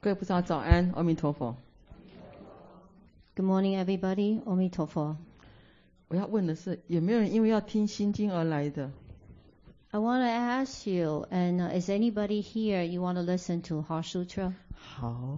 各位菩萨早安，阿弥陀佛。 Good morning, everybody. 阿弥陀佛。 我要问的是，有没有人因为要听心经而来的？ I want to ask you, and is anybody here you want to listen to Heart Sutra? 好，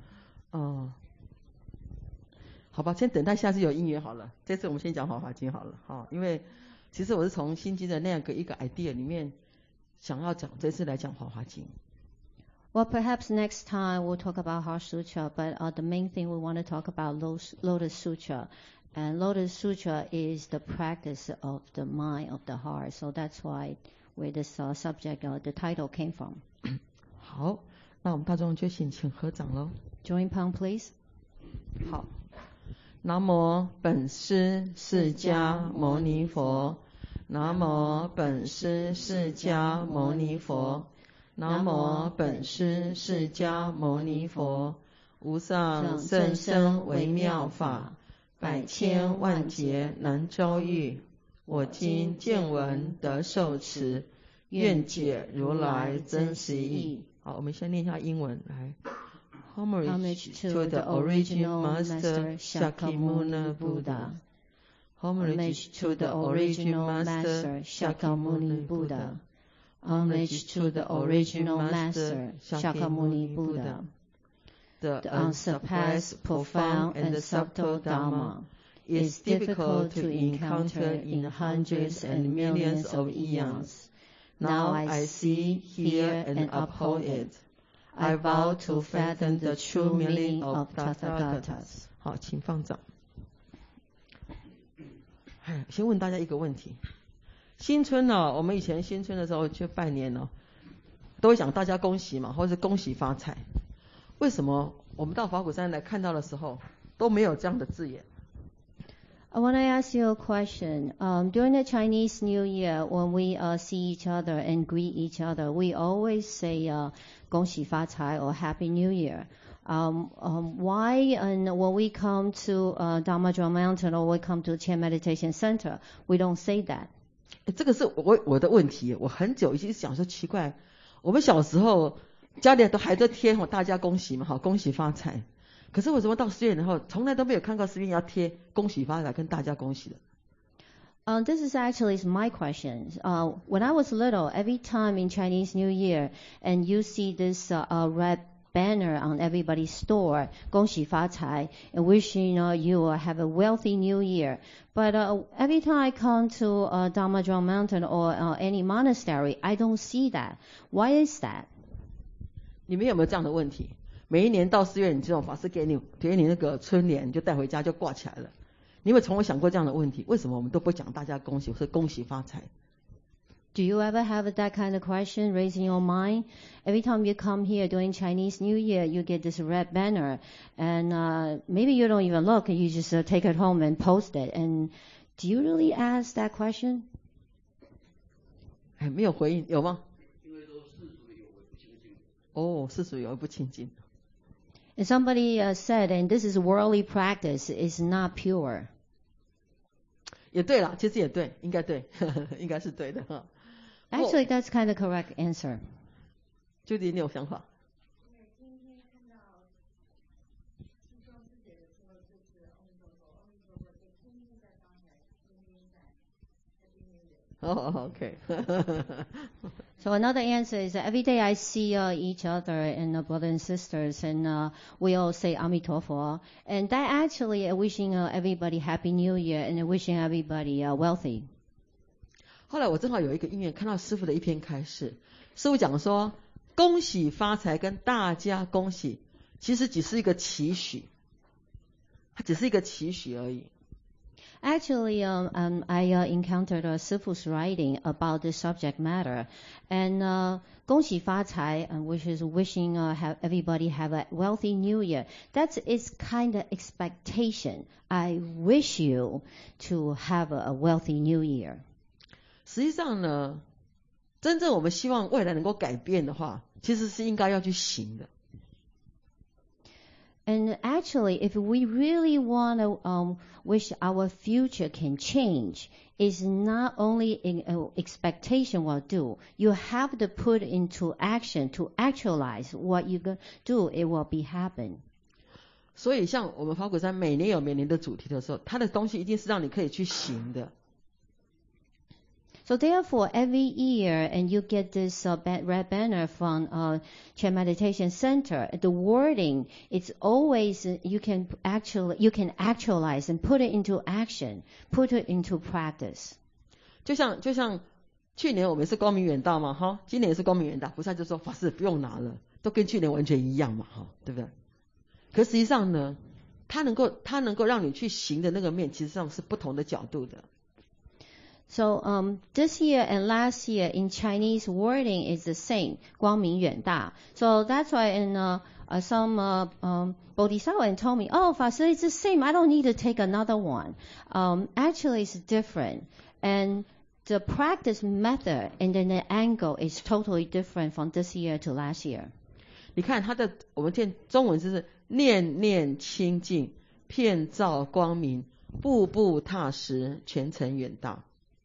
好吧，先等待下次有因缘好了。这次我们先讲《法华经》好了，因为其实我是从心经的那样一个 idea 里面想要讲，这次来讲《法华经》。 Well, perhaps next time we'll talk about Heart Sutra, but the main thing we want to talk about Lotus Sutra. And Lotus Sutra is the practice of the mind, of the heart. So that's why where this subject, the title came from. 好，那我们大众就请合掌喽。 Join palm, please. 好，南无本师释迦牟尼佛，南无本师释迦牟尼佛，南无本师释迦牟尼佛。无上甚深微妙法，百千万劫难遭遇。我今见闻得受持，愿解如来真实义。好，我们先念一下英文来。Homage to the original master Shakyamuni Buddha. Homage to the original master Shakyamuni Buddha. Homage to the original master Shakyamuni Buddha. The unsurpassed, profound, and subtle Dharma is difficult to encounter in hundreds and millions of eons. Now I see, hear, and uphold it. I vow to fathom the true meaning of Tathagatas. 好，请放掌。先问大家一个问题：新春呢？我们以前新春的时候去拜年呢，都会讲大家恭喜嘛，或者是恭喜发财。为什么我们到法鼓山来看到的时候都没有这样的字眼？ I want to ask you a question. During the Chinese New Year, when we see each other and greet each other, we always say 恭喜发财 or Happy New Year. Why, and when we come to Dharma Drum Mountain or we come to Chan Meditation Center, we don't say that? 这个是我的问题，我很久已经想说奇怪，我们小时候家里都还在贴大家恭喜嘛，好，恭喜发财。可是为什么到寺院以后，从来都没有看到寺院要贴恭喜发财跟大家恭喜的 ？This is actually my question. When I was little, every time in Chinese New Year, and you see this red banner on everybody's store, 恭喜发财, and wishing you have a wealthy New Year. But every time I come to Dharma Drum Mountain or any monastery, I don't see that. Why is that? 你们有没有这样的问题？每一年到寺院，你这种法师给你那个春联，你就带回家就挂起来了。你有没有从未想过这样的问题？为什么我们都不讲大家恭喜，或是恭喜发财？ Do you ever have that kind of question raising your mind? Every time you come here during Chinese New Year, you get this red banner, and maybe you don't even look, you just take it home and post it. And do you really ask that question? 没有回应，有吗？因为都世俗有为不清净。哦，世俗有为不清净。 And somebody said, and this is worldly practice, is not pure. 也对啦，其实也对，应该对，应该是对的哈。 Actually, that's kind of correct answer. 就你有想法？Oh, okay. So another answer is that every day I see each other and brothers and sisters, and we all say Amitofo, and that actually wishing everybody Happy New Year and wishing everybody wealthy. 后来我正好有一个因缘，看到师父的一篇开示，师父讲说，恭喜发财跟大家恭喜，其实只是一个期许，它只是一个期许而已。 Actually, I encountered Sifu's writing about this subject matter, and 恭喜发财, which is wishing everybody have a wealthy New Year. That's its kind of expectation. I wish you to have a wealthy New Year. 实际上呢，真正我们希望未来能够改变的话，其实是应该要去行的。 And actually, if we really want to wish our future can change, it's not only in expectation will do. You have to put into action to actualize what you're going to do. It will be happen. 所以像我们法鼓山每年有每年的主题的时候，它的东西一定是让你可以去行的。 So therefore, every year, and you get this red banner from Chan Meditation Center. The wording, it's always you can actualize and put it into action, put it into practice. 就像去年我们是光明远大嘛，哈，今年也是光明远大，菩萨就说法师不用拿了，都跟去年完全一样嘛，哈，对不对？可实际上呢，它能够让你去行的那个面，其实上是不同的角度的。 So this year and last year in Chinese wording is the same, 光明远大. So that's why in some Bodhisattva told me, oh, Faster, it's the same. I don't need to take another one. Actually, it's different. And the practice method and then the angle is totally different from this year to last year. 你看我们念中文就是念念清净，遍照光明，步步踏实，前程远大。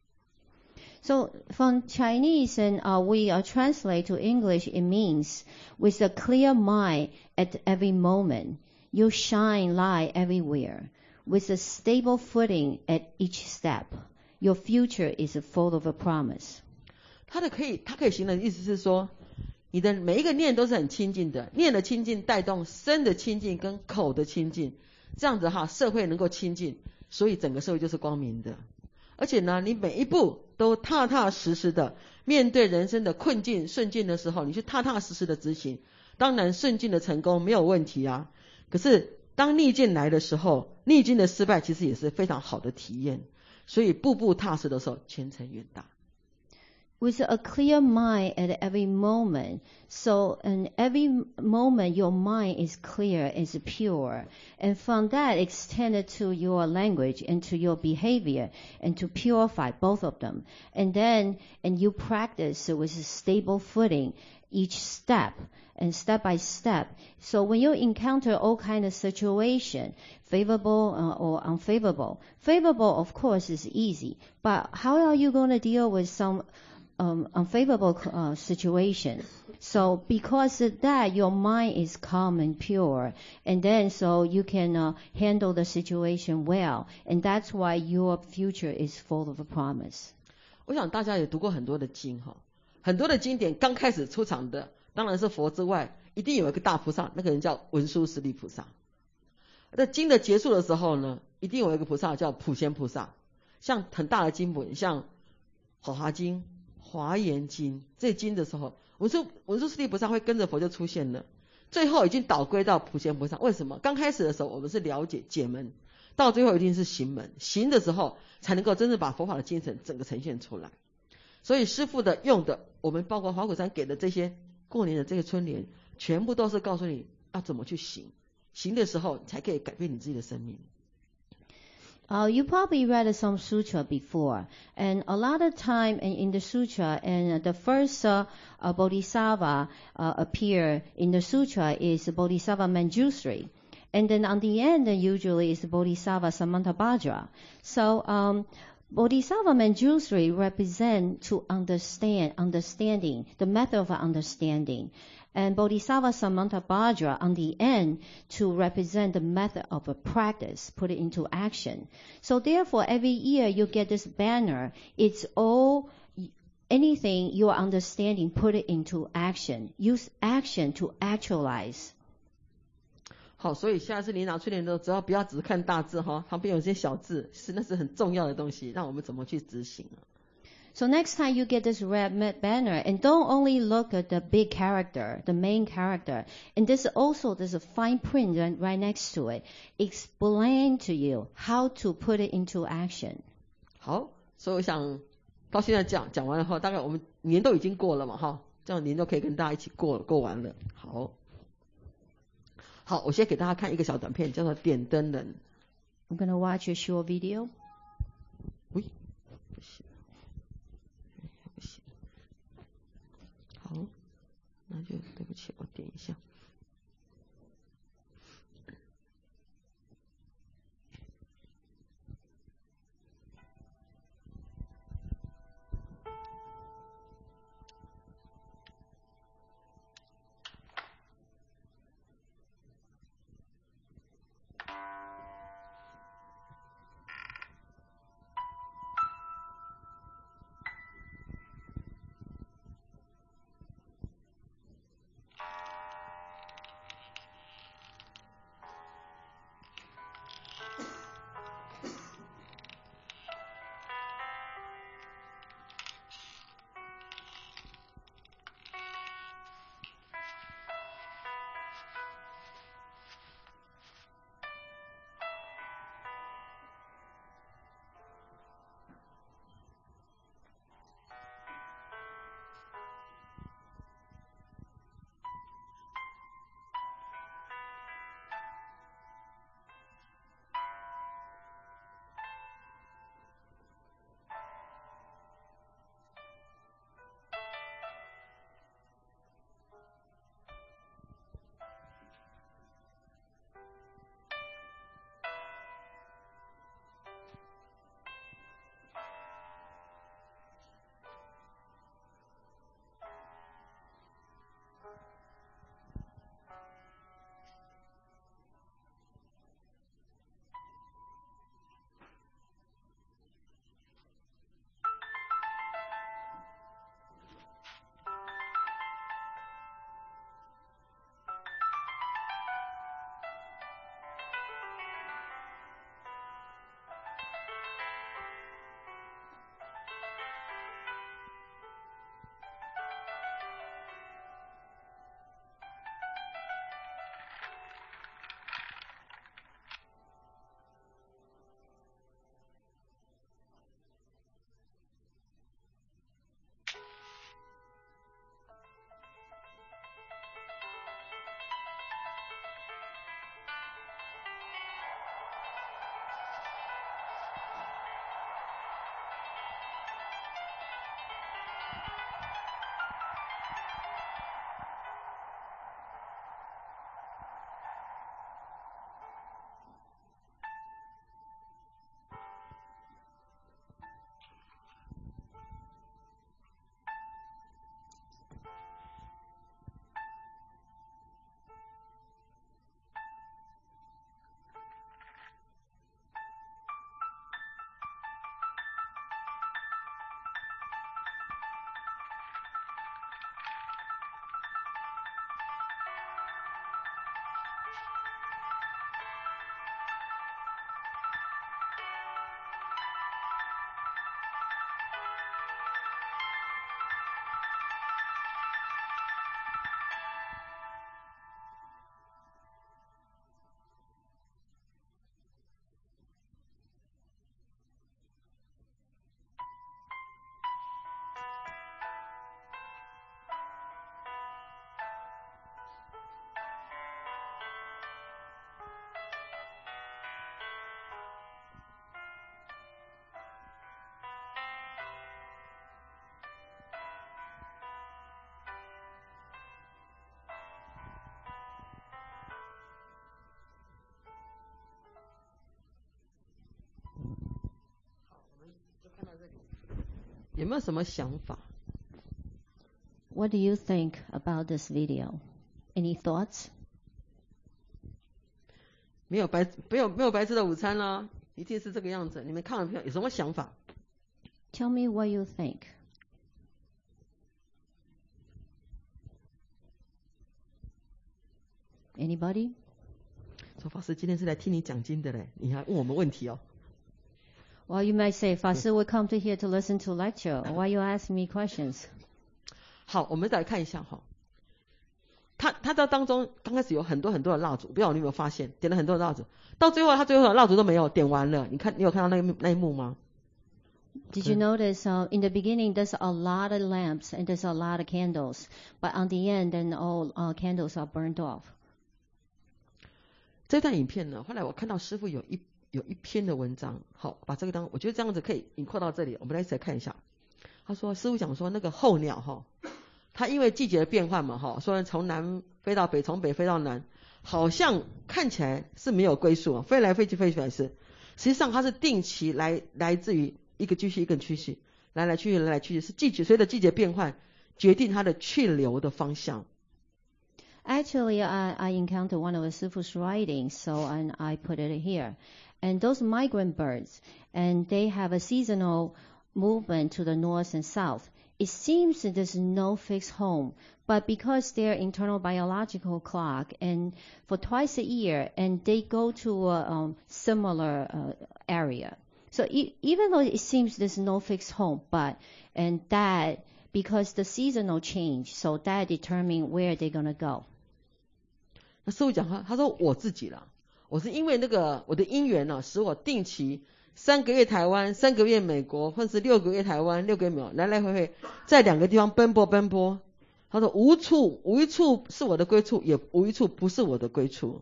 So from Chinese and we translate to English, it means with a clear mind at every moment, you shine light everywhere. With a stable footing at each step, your future is full of a promise. 它可以行的意思是说，你的每一个念都是很清净的，念的清净带动身的清净跟口的清净，这样子哈，社会能够清净，所以整个社会就是光明的。而且呢，你每一步都踏踏实实的面对人生的困境顺境的时候，你去踏踏实实的执行，当然顺境的成功没有问题啊。可是当逆境来的时候，逆境的失败其实也是非常好的体验。所以步步踏实的时候，前程远大。 With a clear mind at every moment. So in every moment your mind is clear, is pure. And from that extended to your language and to your behavior and to purify both of them. And you practice with a stable footing each step and step by step. So when you encounter all kind of situation, favorable or unfavorable, favorable of course is easy, but how are you going to deal with some unfavorable situation? So because of that, your mind is calm and pure, and then so you can handle the situation well, and that's why your future is full of a promise. 我想大家也读过很多的经哈，很多的经典刚开始出场的，当然是佛之外，一定有一个大菩萨，那个人叫文殊师利菩萨。在经的结束的时候呢，一定有一个菩萨叫普贤菩萨。像很大的经本，像《法华经》、《华严经》这经的时候，文殊师利菩萨会跟着佛就出现了，最后已经导归到普贤菩萨。为什么？刚开始的时候我们是了解解门，到最后一定是行门，行的时候才能够真正把佛法的精神整个呈现出来。所以师父的用的，我们包括华鼓山给的这些过年的这些春联，全部都是告诉你要怎么去行，行的时候才可以改变你自己的生命。 You probably read some sutra before, and a lot of time in the sutra, and the first bodhisattva appear in the sutra is Bodhisattva Manjusri, and then on the end usually is Bodhisattva Samantabhadra. So Bodhisattva Manjusri represent to understanding, the method of understanding. And Bodhisattva Samantabhadra on the end to represent the method of a practice, put it into action. So therefore, every year you get this banner. It's all anything you are understanding, put it into action. Use action to actualize. 好，所以下次你拿春联的时候，只要不要只看大字哈，旁边有些小字，那是很重要的东西，让我们怎么去执行啊。 So next time you get this red banner, and don't only look at the big character, the main character, and there's a fine print right next to it. Explain to you how to put it into action. 好，所以我想到现在讲完了后，大概我们年都已经过了嘛哈，这样年都可以跟大家一起过完了。好，我先给大家看一个小短片，叫做《点灯人》。 I'm gonna watch a short video. 喂，不行。好，那就对不起，我点一下。 有没有什么想法？ What do you think about this video? Any thoughts? 没有白吃的午餐啦，一定是这个样子。你们看了有什么想法？ Tell me what you think. Anybody? 说法师今天是来听你讲经的嘞，你还问我们问题哦。 Well, you might say, Fashi will come to here to listen to lecture. Why you ask me questions? 好，我们再来看一下哈。他在当中刚开始有很多的蜡烛，不知道你有没有发现，点了很多的蜡烛，到最后他最后的蜡烛都没有点完了。你有看到那一幕吗？ Did you notice in the beginning there's a lot of lamps and there's a lot of candles, but on the end then all candles are burned off. 这段影片呢，后来我看到师父有一篇的文章，好，把这个我觉得这样子可以引括到这里，我们来一起来看一下。他说师父讲说那个候鸟哈，它因为季节的变换嘛哈，说从南飞到北，从北飞到南，好像看起来是没有归宿，飞来飞去飞来是，实际上它是定期来自于一个继续一个继续，来来去去，是随着季节变换决定它的去留的方向。 Actually, I encountered one of the Sifu's writings, and I put it here. And those migrant birds, and they have a seasonal movement to the north and south. It seems that there's no fixed home, but because their internal biological clock, and for twice a year, and they go to a similar area. So even though it seems there's no fixed home, and that because the seasonal change, so that determine where they're gonna go. 那师父讲他说我自己啦，我是因为我的因缘呢，使我定期3个月台湾，3个月美国，或是6个月台湾，6个月美国，来来回回在2个地方奔波。他说无一处是我的归处，也无一处不是我的归处。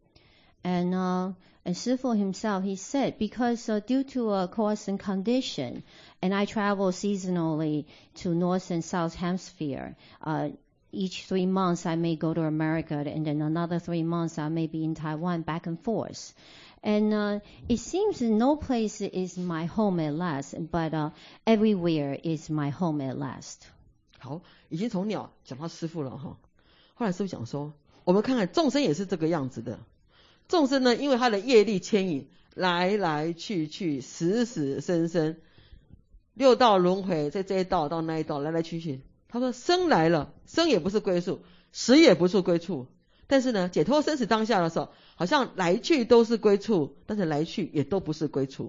And Sifu himself, he said, because due to a course and condition, and I travel seasonally to North and South Hemisphere, each 3 months I may go to America, and then another 3 months I may be in Taiwan, back and forth. And it seems no place is my home at last, but everywhere is my home at last. 好，已经从鸟讲到师父了哈。后来师父讲说，我们看看众生也是这个样子的。众生呢，因为他的业力牵引，来来去去，死生，6道轮回，在这一道到那一道，来来去去。他说生来了，生也不是归宿，死也不是归处。但是呢，解脱生死当下的时候，好像来去都是归处，但是来去也都不是归处。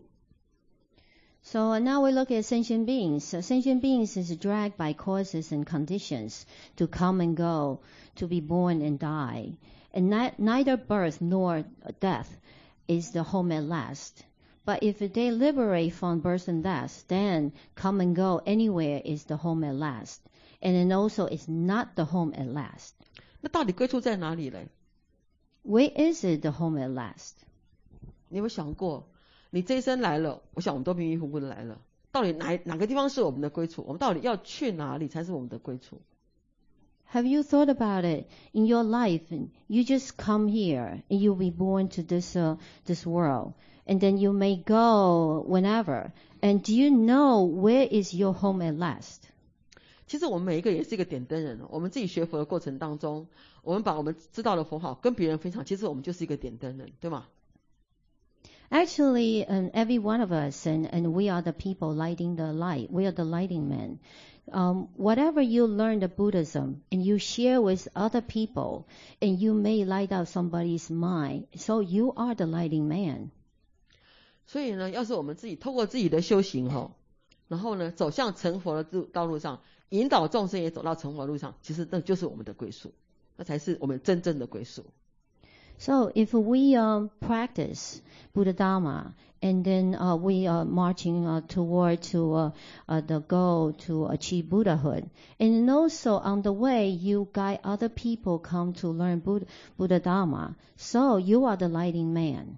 So now we look at sentient beings. So sentient beings is dragged by causes and conditions to come and go, to be born and die. And neither birth nor death is the home at last. But if they liberate from birth and death, then come and go anywhere is the home at last. And then also it's not the home at last. 那到底归处在哪里呢？ Where is it the home at last? 你有没有想过，你这一生来了，我想我们都迷迷糊糊的来了，到底哪个地方是我们的归处？我们到底要去哪里才是我们的归处？ Have you thought about it in your life? You just come here and you'll be born to this world, and then you may go whenever. And do you know where is your home at last? 其实我们每一个也是一个点灯人，我们自己学佛的过程当中，我们把我们知道的佛法跟别人分享，其实我们就是一个点灯人，对吗？ Actually, every one of us, and we are the people lighting the light. We are the lighting men. Whatever you learn the Buddhism and you share with other people, and you may light up somebody's mind, so you are the lighting man. 所以呢，要是我们自己透过自己的修行然后呢走向成佛的道路上，引导众生也走到成佛的路上，其实那就是我们的归宿，那才是我们真正的归宿。 So if we practice Buddha Dharma, and then we are marching toward to the goal to achieve Buddhahood, and also on the way you guide other people come to learn Buddha Dharma, so you are the lighting man.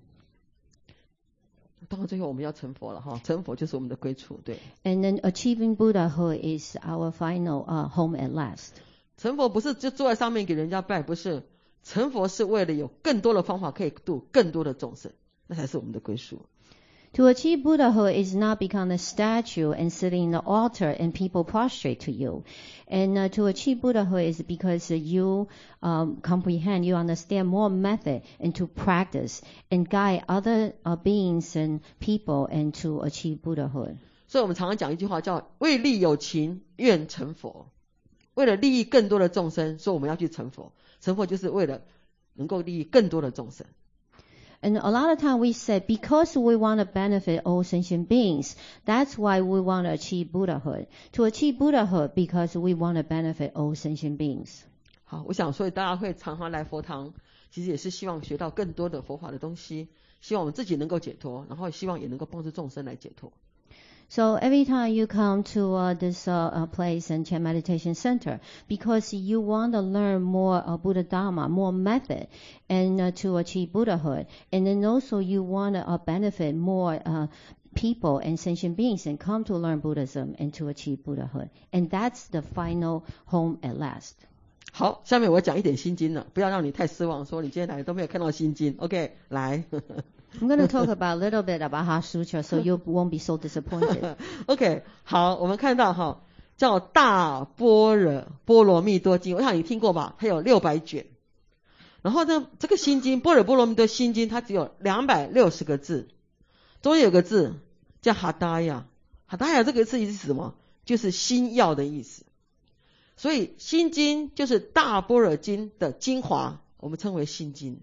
当然最后我们要成佛了成佛就是我们的归处，对。 And then achieving Buddhahood is our final home at last. 成佛不是就坐在上面给人家拜，不是。成佛是为了有更多的方法可以度更多的众生，那才是我们的归宿。 To achieve Buddhahood is not become a statue and sitting in the altar and people prostrate to you. And to achieve Buddhahood is because you comprehend, you understand more method and to practice and guide other beings and people and to achieve Buddhahood. 所以我们常常讲一句话叫为利有情愿成佛，为了利益更多的众生，所以我们要去成佛。成佛就是为了能够利益更多的众生。 And a lot of time we say, because we want to benefit all sentient beings, that's why we want to achieve Buddhahood. To achieve Buddhahood, because we want to benefit all sentient beings. 好，我想所以大家会常常来佛堂，其实也是希望学到更多的佛法的东西，希望我们自己能够解脱，然后希望也能够帮助众生来解脱。 So every time you come to this place and Chan Meditation Center, because you want to learn more Buddha Dharma, more method, and to achieve Buddhahood, and then also you want to benefit more people and sentient beings and come to learn Buddhism and to achieve Buddhahood. And that's the final home at last. 好，下面我讲一点心经了，不要让你太失望，说你今天来都没有看到心经。OK， 来。 I'm going to talk about a little bit about Heart Sutra, so you won't be so disappointed. OK， 好，我们看到哈，叫大般若波罗蜜多经，我想你听过吧？它有600卷。然后呢，这个心经般若波罗蜜多心经，它只有260个字，中间有个字叫哈达雅。哈达雅这个字是什么？就是心要的意思。所以心经就是大般若经的精华，我们称为心经。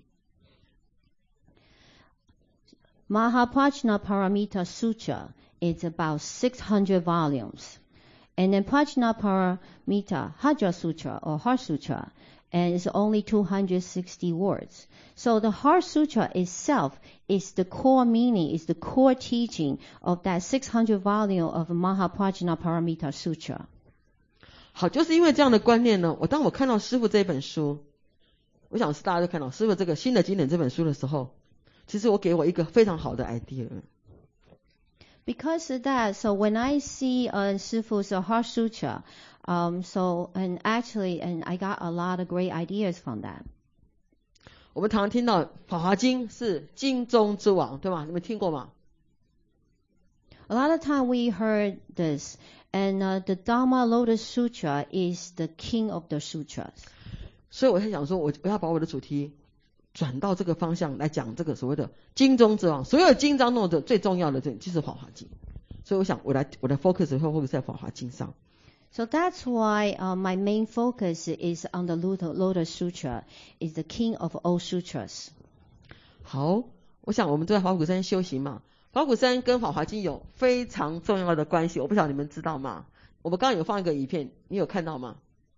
Mahaprajna Paramita Sutra is about 600 volumes. And then Prajna Paramita Hadra Sutra or Heart Sutra, and it's only 260 words. So the Heart Sutra itself is the core meaning, is the core teaching of that 600 volume of Mahaprajna Paramita Sutra. 好，就是因为这样的观念呢，当我看到师父这本书，我想是大家都看到师父这个新的经典这本书的时候，其实我给我一个非常好的 idea。 Because of that, so when I see Sifu's Heart Sutra, and I got a lot of great ideas from that. 我们常听到《法华经》是经中之王，对吗？你们听过吗？ A lot of time we heard this, and the Dharma Lotus Sutra is the king of the sutras. 所以我在想说，我要把我的主题转到这个方向来讲这个所谓的经中之王，所有经章中的最重要的就是法华经，所以我想我的 focus 会 focus 在法华经上。 So that's why my main focus is on the Lotus Sutra, is the king of all sutras. 好，我想我们都在华骨山修行嘛，华骨山跟法华经有非常重要的关系，我不晓得你们知道吗？我们刚刚有放一个影片，你有看到吗？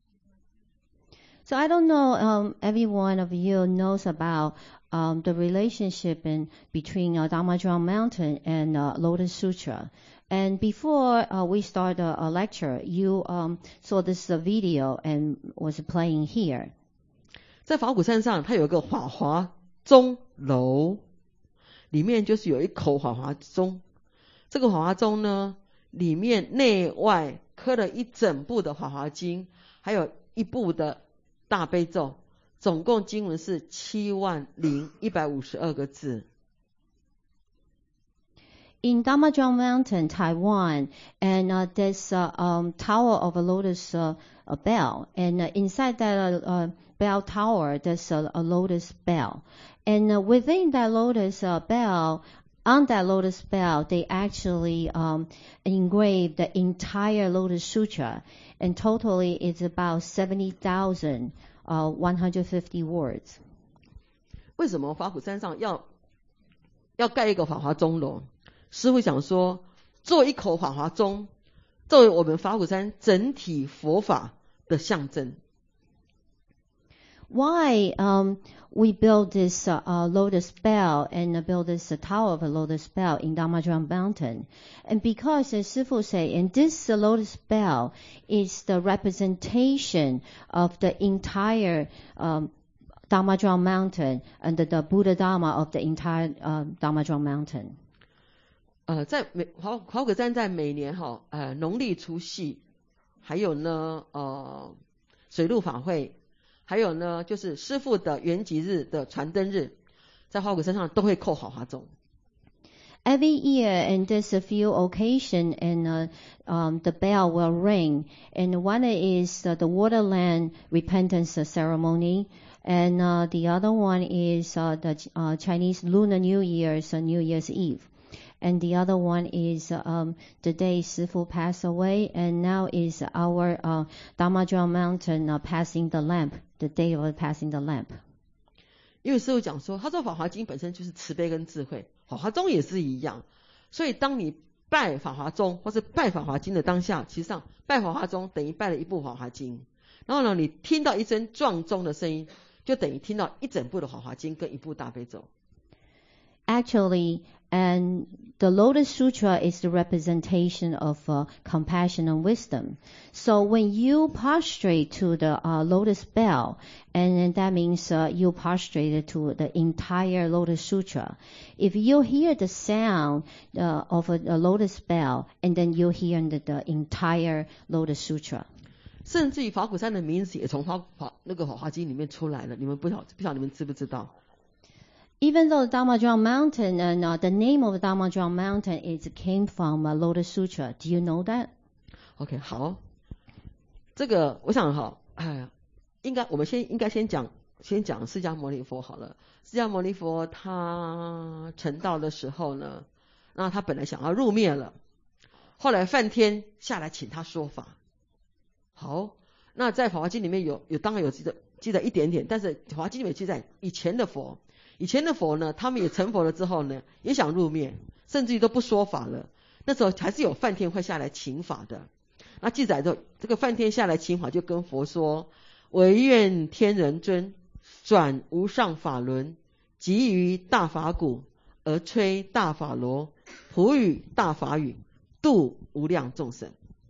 So I don't know, every one of you knows about the relationship between Dhammadram Mountain and Lotus Sutra. And before we start a lecture, you saw this video and was playing here. 在法鼓山上，它有一个法华钟楼，里面就是有一口法华钟。这个法华钟呢，里面内外刻了一整部的法华经，还有一部的大悲咒，总共经文是70152个字。 In Dhammadram Mountain, Taiwan, and there's a tower of a lotus bell, and inside that bell tower, there's a lotus bell, and within that lotus bell, on that lotus bell, they actually engraved the entire Lotus Sutra, and totally it's about 70,150 words. 为什么法鼓山上要盖一个法华钟楼？师父想说，做一口法华钟，作为我们法鼓山整体佛法的象征。 Why we build this lotus bell and build this tower of a lotus bell in Dhammadram Mountain? And because, as Sifu say, and this lotus bell is the representation of the entire Dhammadram Mountain and the Buddha Dharma of the entire Dhammadram Mountain. 在华鼓山在每年农历除夕，还有呢水陆法会，还有呢就是师父的圆寂日的传灯日，在华鼓山上都会扣法华钟。 Every year, and there's a few occasions, and the bell will ring. And one is the Waterland Repentance Ceremony, and the other one is the Chinese Lunar New Year's New Year's Eve. And the other one is the day Sifu passed away, and now is our Damazhuang Mountain passing the lamp, the day of passing the lamp. 因为师父讲说，他说法华经本身就是慈悲跟智慧，法华宗也是一样。所以当你拜法华宗或是拜法华经的当下，其实上拜法华宗等于拜了一部法华经。然后呢，你听到一声撞钟的声音，就等于听到一整部的法华经跟一部大悲咒。 Actually, and the Lotus Sutra is the representation of compassion and wisdom. So when you prostrate to the Lotus Bell, and that means you prostrated to the entire Lotus Sutra. If you hear the sound of a Lotus Bell, and then you hear the entire Lotus Sutra. 甚至于法鼓山的名字也从那个法华经里面出来了，你们不晓得你们知不知道？ Even though Damazhuang Mountain and the name of Damazhuang Mountain came from Lotus Sutra, do you know that? OK， 好，这个我想哈，我们应该先讲释迦牟尼佛好了。释迦牟尼佛他成道的时候呢，那他本来想要入灭了，后来梵天下来请他说法。好，那在法华经里面有当然有记载一点点，但是法华经里面记载以前的佛呢，他们也成佛了之后呢，也想入灭，甚至于都不说法了。那时候还是有梵天会下来请法的。那记载着这个梵天下来请法，就跟佛说：唯愿天人尊转无上法轮，即于大法鼓而吹大法螺，普语大法语，度无量众生。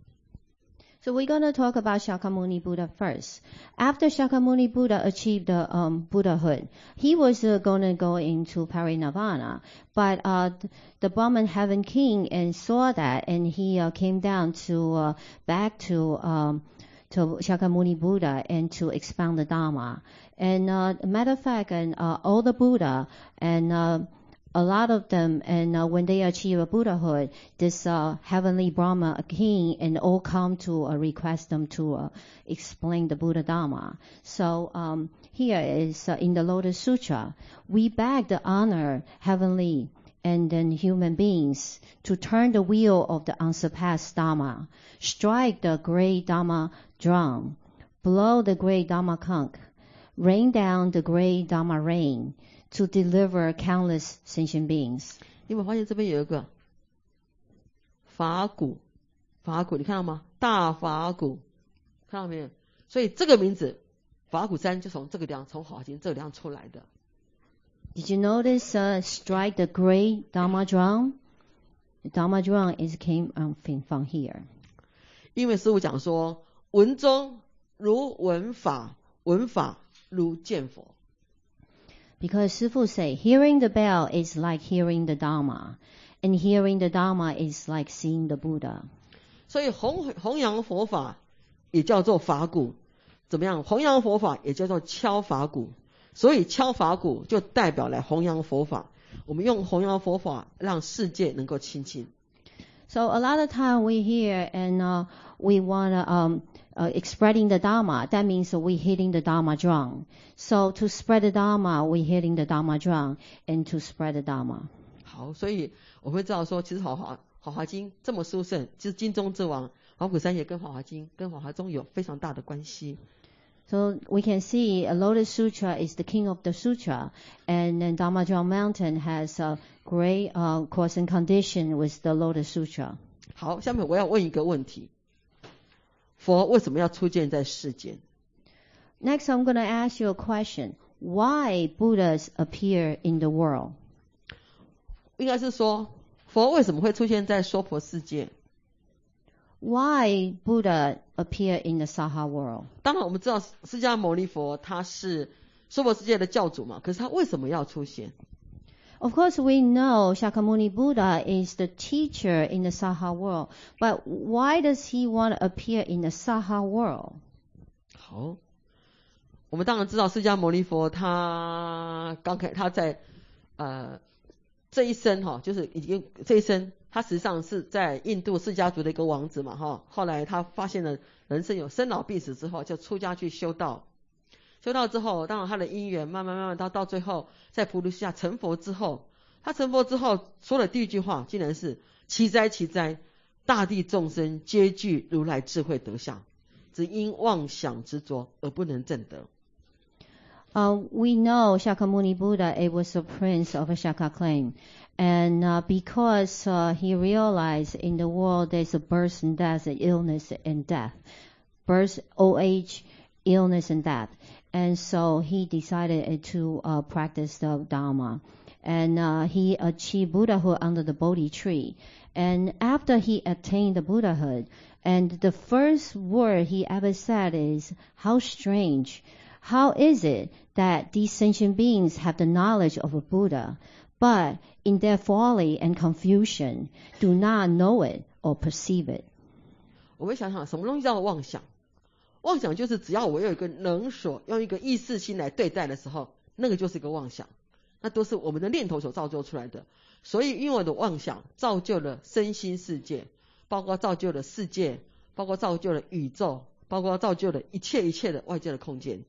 So we're going to talk about Shakyamuni Buddha first. After Shakyamuni Buddha achieved Buddhahood, he was going to go into Parinirvana. But the Brahman Heaven King and saw that, and he came down to back to Shakyamuni Buddha and to expound the Dharma. And matter of fact, and all the Buddha and a lot of them, and when they achieve a Buddhahood, this heavenly Brahma king, and all come to request them to explain the Buddha Dharma. So here is in the Lotus Sutra, we beg the honor heavenly and then human beings to turn the wheel of the unsurpassed Dharma, strike the great Dharma drum, blow the great Dharma conch, rain down the great Dharma rain, to deliver countless sentient beings. 你有没有发现这边有一个法鼓，你看到吗？大法鼓，看到没有？所以这个名字法鼓山就从这个地方，从法华经这个地方出来的。 Did you notice strike the great Dharma drum? The Dharma drum came from here. 因为师父讲说，闻中如闻法，闻法如见佛。 Because Sifu say, hearing the bell is like hearing the Dharma, and hearing the Dharma is like seeing the Buddha. 所以弘扬佛法也叫做法鼓，怎么样？弘扬佛法也叫做敲法鼓，所以敲法鼓就代表来弘扬佛法。我们用弘扬佛法让世界能够亲近。 So a lot of time we hear and we want to spreading the Dharma. That means we're hitting the Dharma drum. So to spread the Dharma, we're hitting the Dharma drum, and to spread the Dharma. 好，所以我会知道说，其实法华经这么殊胜，其实经中之王法鼓山也跟法华经跟法华宗有非常大的关系。 So we can see Lotus Sutra is the king of the sutra, and then Damazhuang Mountain has a great cause and condition with the Lotus Sutra. 好，下面我要问一个问题：佛为什么要出现在世间？ Next, I'm going to ask you a question. Why Buddhas appear in the world? 应该是说，佛为什么会出现在娑婆世界？ Why Buddha appear in the Saha world? 当然，我们知道释迦牟尼佛他是娑婆世界的教主嘛，可是他为什么要出现？ Of course, we know Shakyamuni Buddha is the teacher in the Saha world, but why does he want to appear in the Saha world? 好，我们当然知道释迦牟尼佛他在这一生就是已经这一生，他实际上是在印度释迦族的一个王子嘛后来他发现了人生有生老病死之后，就出家去修道。修道之后，当然他的因缘慢慢到最后，在菩提下成佛之后，他成佛之后说的第一句话，竟然是奇哉奇哉，大地众生皆具如来智慧德相，只因妄想执着而不能证得。 We know Shakyamuni Buddha, it was the prince of Shaka clan. And because he realized in the world there's a birth and death, illness and death. Birth, old age, illness and death. And so he decided to practice the Dharma. And he achieved Buddhahood under the Bodhi tree. And after he attained the Buddhahood, and the first word he ever said is, how strange. How is it that these sentient beings have the knowledge of a Buddha, but in their folly and confusion do not know it or perceive it? 我们想想什么东西叫妄想？妄想就是只要我有一个能所，用一个意识心来对待的时候，那个就是一个妄想，那都是我们的念头所造就出来的。所以因为我的妄想造就了身心世界，包括造就了世界，包括造就了宇宙，包括造就了一切的外界的空间。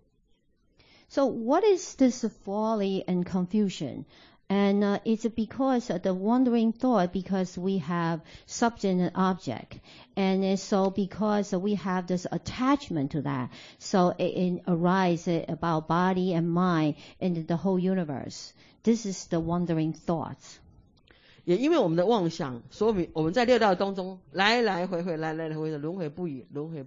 So what is this folly and confusion? And it's because of the wandering thought, because we have subject and object. And so because we have this attachment to that, so it arises about body and mind and the whole universe. This is the wandering thoughts. 也因为我们的妄想，说明我们在六道当中来来回回的轮回不已。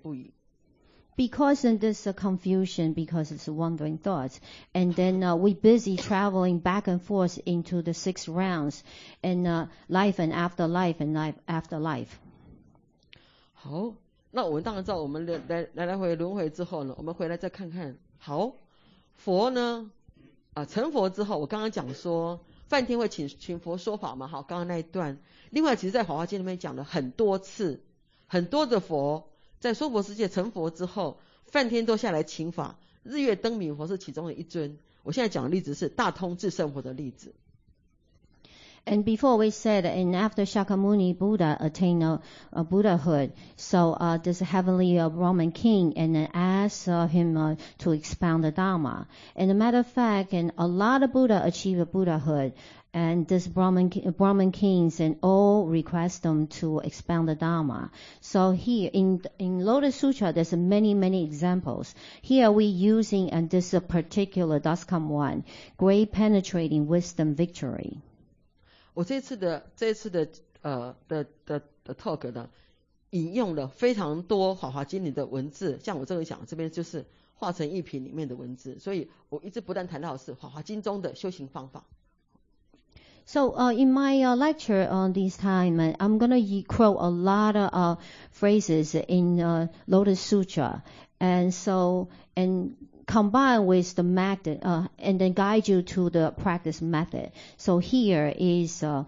Because in this confusion, because it's wandering thoughts, and then we busy traveling back and forth into the 6 rounds, and life and after life and life after life. 好，那我们当然知道，我们来回轮回之后呢，我们回来再看看。好，佛呢，成佛之后，我刚刚讲说，梵天会请佛说法嘛，好，刚刚那一段。另外，其实在《法华经》里面讲了很多次，很多的佛。在娑婆世界成佛之后，梵天都下来请法，日月灯明佛是其中的一尊。我现在讲的例子是大通智胜佛的例子。 And before we said, and after Shakyamuni Buddha attained a Buddhahood, so this heavenly Brahman king and asked him to expound the Dharma. And a matter of fact, and a lot of Buddha achieved a Buddhahood. And this Brahman kings and all request them to expound the Dharma. So here in Lotus Sutra, there's many examples. Here we using this particular Daskam one, great penetrating wisdom victory. 我这次的talk 呢，引用了非常多《法华经》里的文字，像我这个讲，这边就是化成一品里面的文字，所以我一直不断谈到的是《法华经》中的修行方法。 So in my lecture this time, I'm going to quote a lot of phrases in Lotus Sutra, and combine with the method, and then guide you to the practice method. So here is the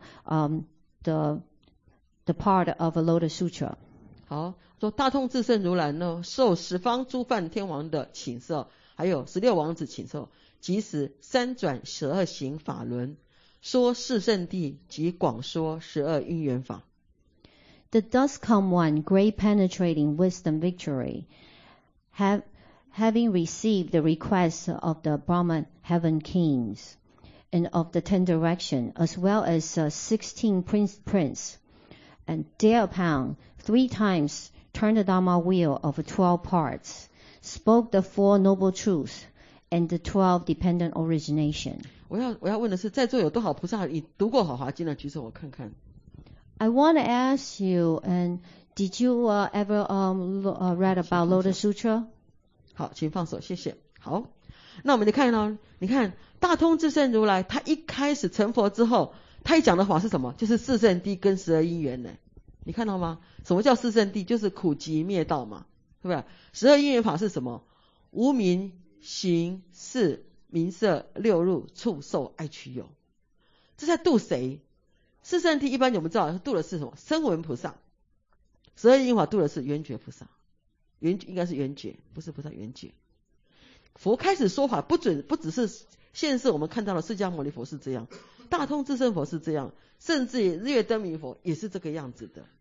part of a Lotus Sutra. 好，说大通智胜如来呢，受十方诸梵天王的请受，还有16王子请受，即使3转12行法轮。说四圣谛及广说12因缘法。 The Daskam one, great penetrating wisdom victory, having received the request of the Brahman heaven kings and of the 10 direction, as well as 16 prince, and thereupon 3 times turned the Dharma wheel of 12 parts, spoke the 4 noble truths and the 12 dependent origination. 我要问的是，在座有多少菩萨你读过《法华经》的？举手我看看。 I want to ask you, and did you ever read about Lotus Sutra? 好，请放手，谢谢。好，那我们看哦，你看大通智胜如来，他一开始成佛之后，他一讲的法是什么？就是四圣谛跟12因缘呢。你看到吗？什么叫四圣谛？就是苦集灭道嘛，对不对？12因缘法是什么？无明、行、识、名色、六入、触、受、爱取有，这在度谁？四圣谛一般我们知道度的是什么？声闻菩萨。12因缘法度的是圆觉菩萨，应该是圆觉，不是菩萨圆觉。佛开始说法不只是现世我们看到的释迦牟尼佛是这样， 大通智胜佛是这样，甚至于日月灯明佛也是这个样子的。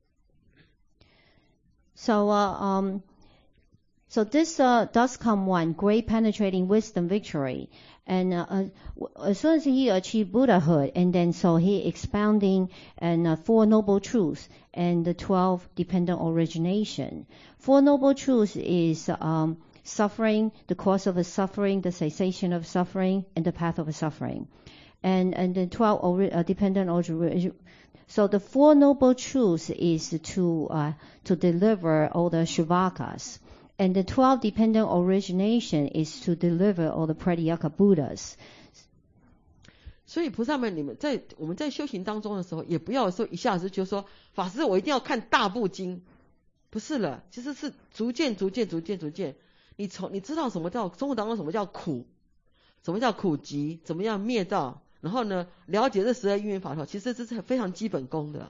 So this does come one great penetrating wisdom victory, and as soon as he achieved Buddhahood, and then so he expounding and Four Noble Truths and the 12 dependent origination. Four Noble Truths is suffering, the cause of suffering, the cessation of suffering, and the path of suffering, and the 12 dependent origination. So the Four Noble Truths is to deliver all the Shavakas. And the 12 dependent origination is to deliver all the Pratiyaka Buddhas. 所以菩萨们，我们在修行当中的时候，也不要说一下子就说法师我一定要看大部经，不是了，其实是逐渐。你知道什么叫生活当中什么叫苦，什么叫苦集，怎么样灭道，然后呢，了解这12因缘法的话，其实这是非常基本功的。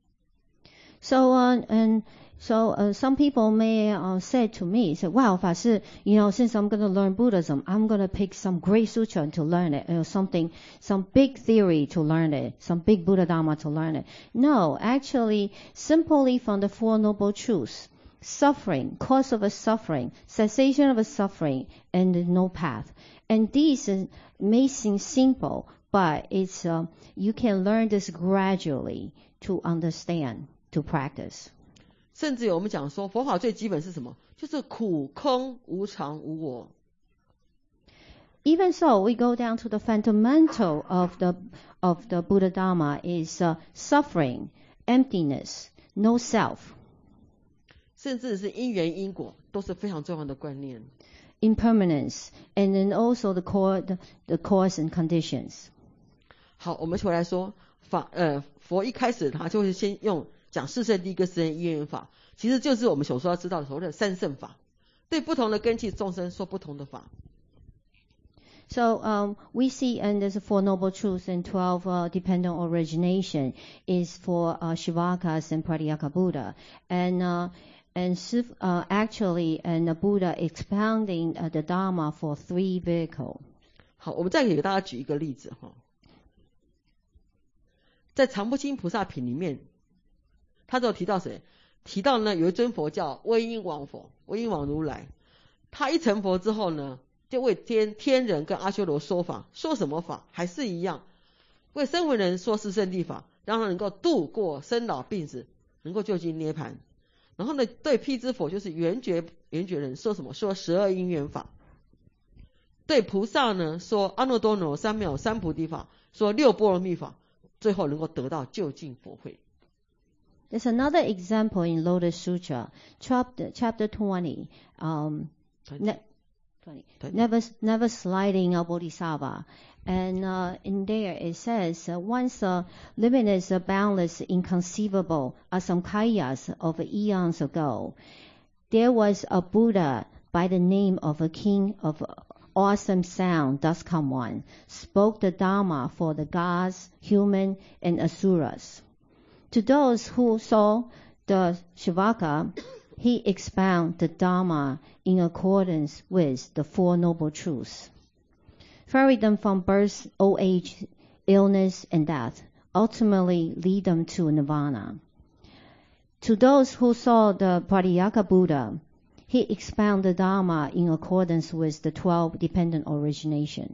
So some people may say to me, say, wow,法师, since I'm going to learn Buddhism, I'm going to pick some great sutra to learn it, some big theory to learn it, some big Buddha Dharma to learn it. No, actually, simply from the Four Noble Truths, suffering, cause of a suffering, cessation of a suffering, and no path. And these may seem simple, but it's you can learn this gradually to understand, to practice. 甚至我们讲说佛法最基本是什么？就是苦空无常无我。 Even so, we go down to the fundamental of the Buddha Dharma is suffering, emptiness, no self. 甚至是因缘因果都是非常重要的观念。 Impermanence, and then also the cause and conditions. 好，我们回来说佛一开始他就会先讲四圣谛跟十人因缘法，其实就是我们所说要知道的所谓的三圣法，对不同的根器众生说不同的法。 So we see, and there's Four Noble Truths and 12 dependent origination is for Shavakas and Pratiyaka Buddha, and actually, and the Buddha expounding the Dharma for 3 vehicles. 好，我们再给大家举一个例子哈，在常不轻菩萨品里面。他就提到谁？提到呢，有一尊佛叫威音王佛，威音王如来。他一成佛之后呢，就为天人跟阿修罗说法，说什么法？还是一样，为声闻人说四圣谛法，让他能够度过生老病死，能够究竟涅槃。然后呢，对辟支佛就是圆觉人说什么？说12因缘法。对菩萨呢，说阿耨多罗三藐三菩提法，说6波罗蜜法，最后能够得到究竟佛慧。 There's another example in Lotus Sutra, chapter 20. 20. Never sliding a bodhisattva. And in there it says, once limitless, boundless, inconceivable, asamkhayas of eons ago, there was a Buddha by the name of a king of awesome sound, Daskam One, spoke the Dharma for the gods, human, and asuras. To those who saw the Shavaka, he expounded the Dharma in accordance with the Four Noble Truths. Ferry them from birth, old age, illness, and death, ultimately lead them to nirvana. To those who saw the Pratiyaka Buddha, he expounded the Dharma in accordance with the 12 dependent origination.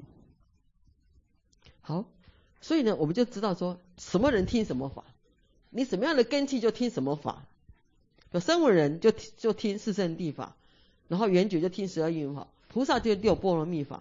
好，所以呢，我们就知道说，什么人听什么法。你什么样的根器就听什么法，有声闻人就听四圣谛法，然后圆觉就听12因缘法，菩萨就6波罗蜜法。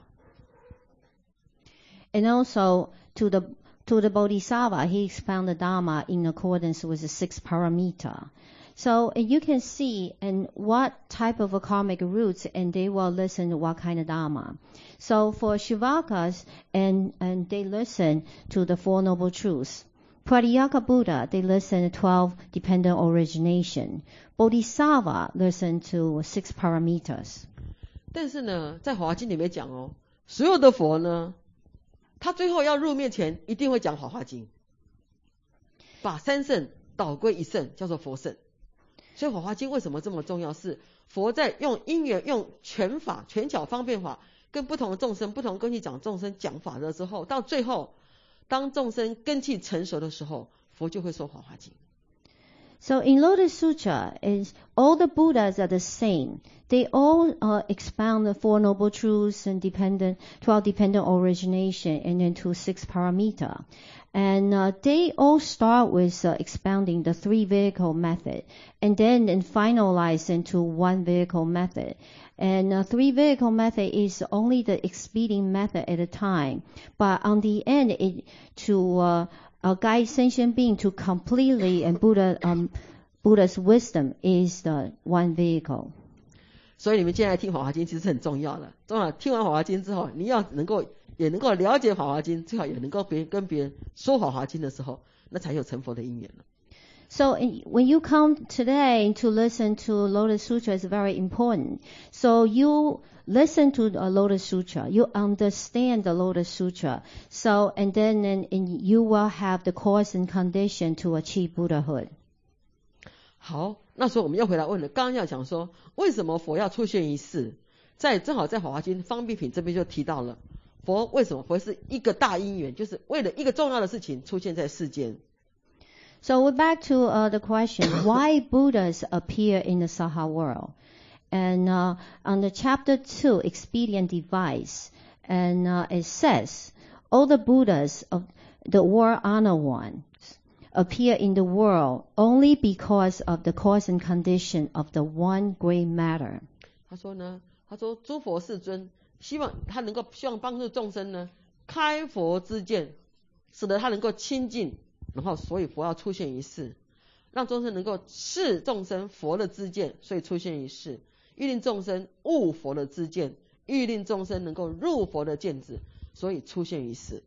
And also to the Bodhisattva, he expounded Dharma in accordance with the 6 paramita. So you can see and what type of a karmic roots, and they will listen to what kind of Dharma. So for Shavakas, and they listen to the Four Noble Truths. Pratiyaka Buddha, they listen to 12 dependent origination. Bodhisattva listen to 6 paramitas. 但是呢，在华经里面讲哦，所有的佛呢，他最后要入灭前一定会讲法华经，把3圣导归1圣，叫做佛圣。所以法华经为什么这么重要？是佛在用因缘、用全法、全巧方便法，跟不同的众生、不同根器讲众生讲法的时候，到最后当众生根器成熟的时候，佛就会说法华经。 So in Lotus Sutra, all the Buddhas are the same. They all expound the Four Noble Truths and 12 dependent origination and then to 6 paramita. And they all start with expounding the 3 vehicle method and then finalize into 1 vehicle method. And 3 vehicle method is only the expedient method at a time. But on the end, guide sentient being to completely and Buddha's wisdom is the 1 vehicle. 所以你们现在听法华经其实很重要的。听完法华经之后，你要能够了解法华经，最好也能够跟别人说法华经的时候，那才有成佛的因缘了。 So when you come today to listen to Lotus Sutra is very important. So you listen to the Lotus Sutra, you understand the Lotus Sutra. So and then you will have the cause and condition to achieve Buddhahood. 好，那所以我们又回来问了，刚刚要讲说为什么佛要出现于世，正好在法华经方便品这边就提到了，为什么佛是一个大因缘，就是为了一个重要的事情出现在世间。 So we're back to the question, why Buddhas appear in the Saha world? And on the chapter 2, Expedient Device, and it says, all the Buddhas of the world honor one appear in the world only because of the cause and condition of the 1 great matter. 他说诸佛世尊希望帮助众生呢开佛之见，使得他能够亲近，然后所以佛要出现于世，让众生能够视众生佛的知见，所以出现于世，欲令众生悟佛的知见，欲令众生能够入佛的见智，所以出现于世。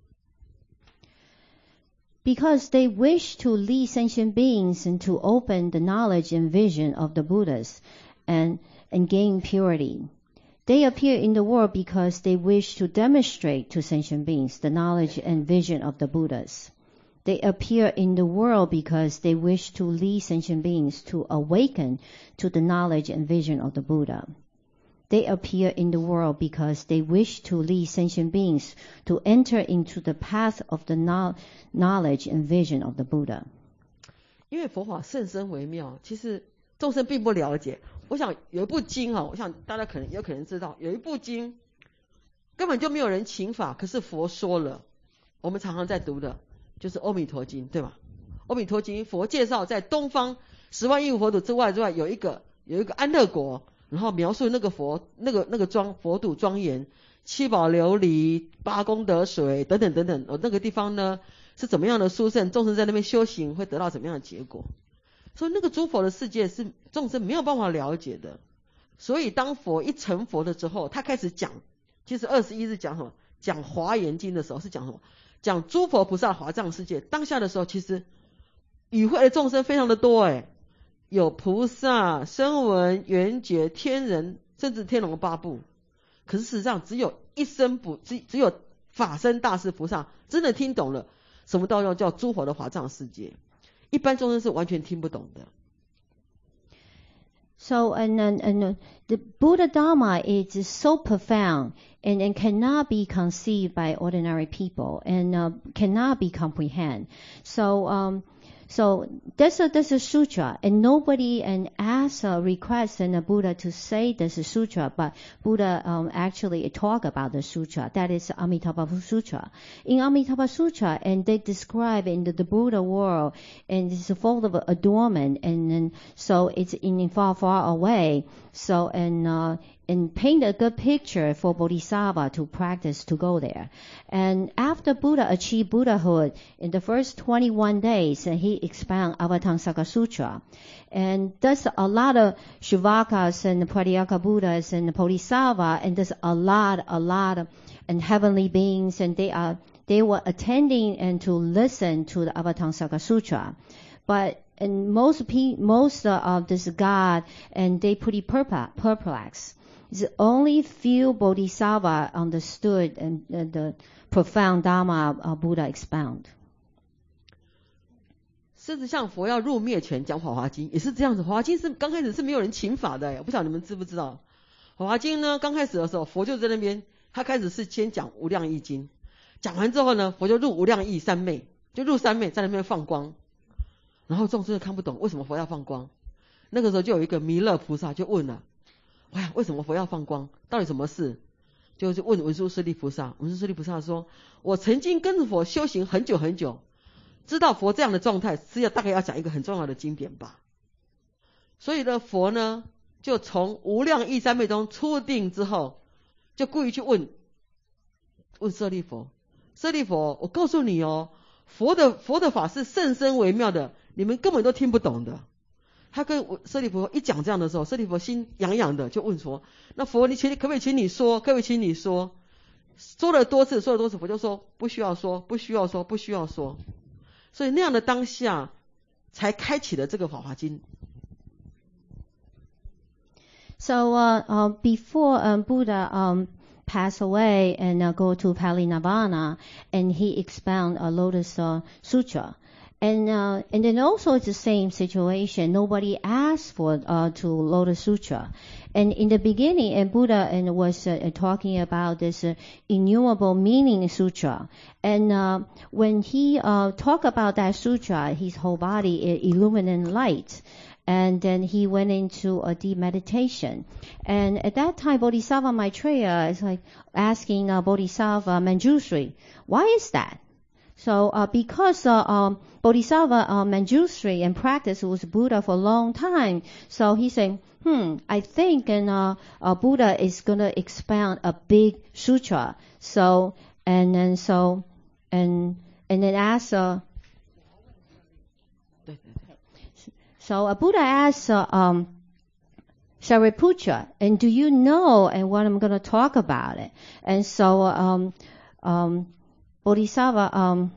Because they wish to lead sentient beings and to open the knowledge and vision of the Buddhas and gain purity. They appear in the world because they wish to demonstrate to sentient beings the knowledge and vision of the Buddhas. They appear in the world because they wish to lead sentient beings to awaken to the knowledge and vision of the Buddha. They appear in the world because they wish to lead sentient beings to enter into the path of the knowledge and vision of the Buddha. 因为佛法甚深微妙，其实众生并不了解。我想有一部经我想大家有可能知道，有一部经根本就没有人请法，可是佛说了。我们常常在读的就是《阿弥陀经》，对吧？《阿弥陀经》佛介绍在东方10万亿佛土之外有一个安乐国。然后描述那个佛佛土庄严，7宝琉璃，8功德水等等等等，那个地方呢是怎么样的殊胜，众生在那边修行会得到怎么样的结果。所以那个诸佛的世界是众生没有办法了解的。所以当佛一成佛的时候，他开始讲，其实21日讲什么？讲华严经的时候是讲什么？讲诸佛菩萨华藏世界。当下的时候其实与会的众生非常的多有菩萨、声闻、缘觉、天人，甚至天龙八部。可是事实上只有只有法身大士菩萨真的听懂了什么叫诸佛的华藏世界，一般众生是完全听不懂的。 So and the Buddha Dharma is so profound and cannot be conceived by ordinary people and cannot be comprehended. So there's a sutra, and nobody asks or requests the Buddha to say there's a sutra, but Buddha actually talk about the sutra. That is Amitabha Sutra. In Amitabha Sutra, and they describe in the Buddha world, and it's full of adornment, and so it's in far away. So and paint a good picture for Bodhisattva to practice to go there. And after Buddha achieved Buddhahood, in the first 21 days, he expound Avatamsaka Sutra. And there's a lot of Shavakas and Pradhyaka Buddhas and Bodhisattva, and there's a lot and heavenly beings, and they were attending and to listen to the Avatamsaka Sutra. But and most of this God, and they pretty perplexed. It's only few Bodhisattva understood and the profound Dharma of Buddha expound. 甚至像佛要入灭前讲法华经也是这样子，法华经是刚开始是没有人请法的，我不晓得你们知不知道。法华经呢刚开始的时候，佛就在那边，他开始是先讲无量易经， 讲完之后呢，佛就入无量义三昧，就入三昧在那边放光，然后众生就看不懂为什么佛要放光。那个时候就有一个弥勒菩萨就问了，哇，为什么佛要放光？到底什么事？就是问文殊师利菩萨。文殊师利菩萨说，我曾经跟着佛修行很久很久，知道佛这样的状态是大概要讲一个很重要的经典吧。所以呢，佛呢就从无量义三昧中出定之后，就故意去问舍利佛，舍利佛，我告诉你哦，佛的法是甚深微妙的，你们根本都听不懂的。他跟舍利佛一讲这样的时候，舍利佛心痒痒的，就问佛，那佛你可不可以请你说，可不可以请你说？说了多次，佛就说不需要说，不需要说，不需要说。所以那样的当下才开启了这个法华经。 So before Buddha pass away and go to Parinirvana, and he expound a Lotus Sutra. And then also it's the same situation. Nobody asked for to Lotus Sutra. And in the beginning, and Buddha was talking about this innumerable meaning sutra. And when he talked about that sutra, his whole body illuminated light. And then he went into a deep meditation. And at that time, Bodhisattva Maitreya is like asking Bodhisattva Manjushri, why is that? So because Bodhisattva Manjushri and practice was Buddha for a long time, so he said, I think Buddha is going to expound a big sutra. So and then ask. So Buddha asked Shariputra, and do you know and what I'm going to talk about it? And so Bodhisattva,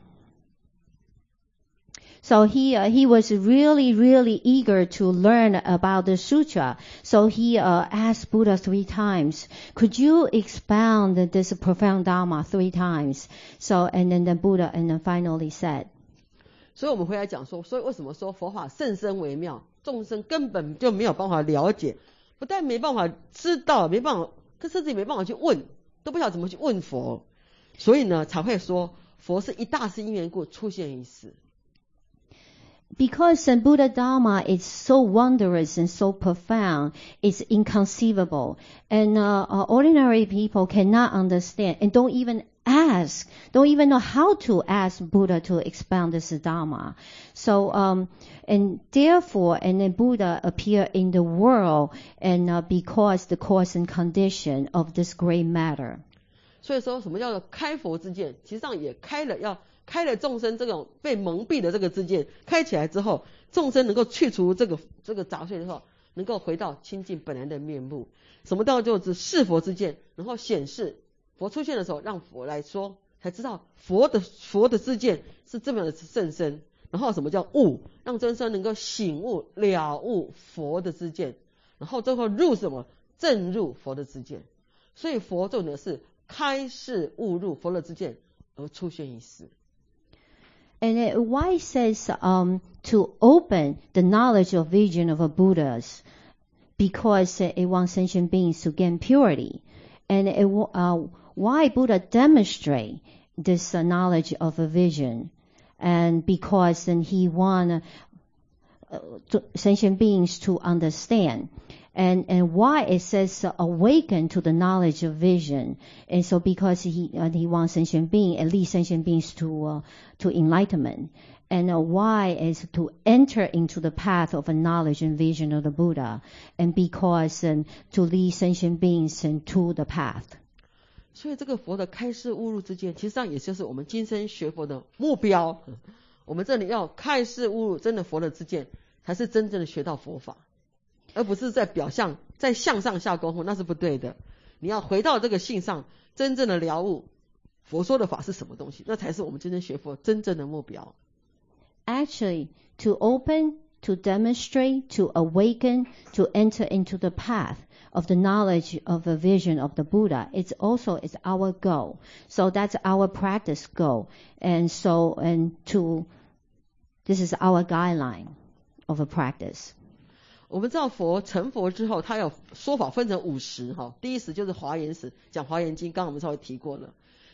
so he was really, really eager to learn about the sutra. So he asked Buddha 3 times, could you expound this profound Dharma 3 times? So and then the Buddha and then finally said. 所以我们回来讲说，所以为什么说佛法甚深微妙，众生根本就没有办法了解，不但没办法知道，没办法，甚至也没办法去问，都不晓得怎么去问佛，所以呢才会说佛是一大事因缘故出现一世。 Because Buddha Dharma is so wondrous and so profound, it's inconceivable, and ordinary people cannot understand and don't even know how to ask Buddha to expound this Dharma. So, and therefore, and then Buddha appear in the world, and because the cause and condition of this great matter. 所以说什么叫做开佛之见？其实上也开了众生这种被蒙蔽的这个知见，开起来之后，众生能够去除这个杂碎之后，能够回到清净本来的面目。什么叫做是佛之见？然后显示佛出现的时候，让佛来说，才知道佛的知见是这么的甚深。然后什么叫悟？让众生能够醒悟了悟佛的知见，然后最后入什么？正入佛的知见。所以佛重点是开示悟入佛的知见而出现一世。 And why it says to open the knowledge of vision of a Buddhas? Because it wants sentient beings to gain purity. And why Buddha demonstrate this knowledge of a vision? And because then he want sentient beings to understand. And why it says awaken to the knowledge of vision, and so because he wants sentient being, at least sentient beings to enlightenment, and why is to enter into the path of a knowledge and vision of the Buddha, and because to lead sentient beings to the path. 所以这个佛的开示悟入之见，其实上也就是我们今生学佛的目标。我们这里要开示悟入真的佛的知见，才是真正的学到佛法。而不是在表象在相上下功夫，那是不对的。你要回到这个性上，真正的了悟佛说的法是什么东西，那才是我们真正学佛真正的目标。 Actually, to open, to demonstrate, to awaken, to enter into the path of the knowledge of the vision of the Buddha, it's our goal. So that's our practice goal. And this is our guideline of a practice. 我们知道佛成佛之后，他有说法分成5时哈。第一时就是华严时，讲华严经，刚刚我们稍微提过了。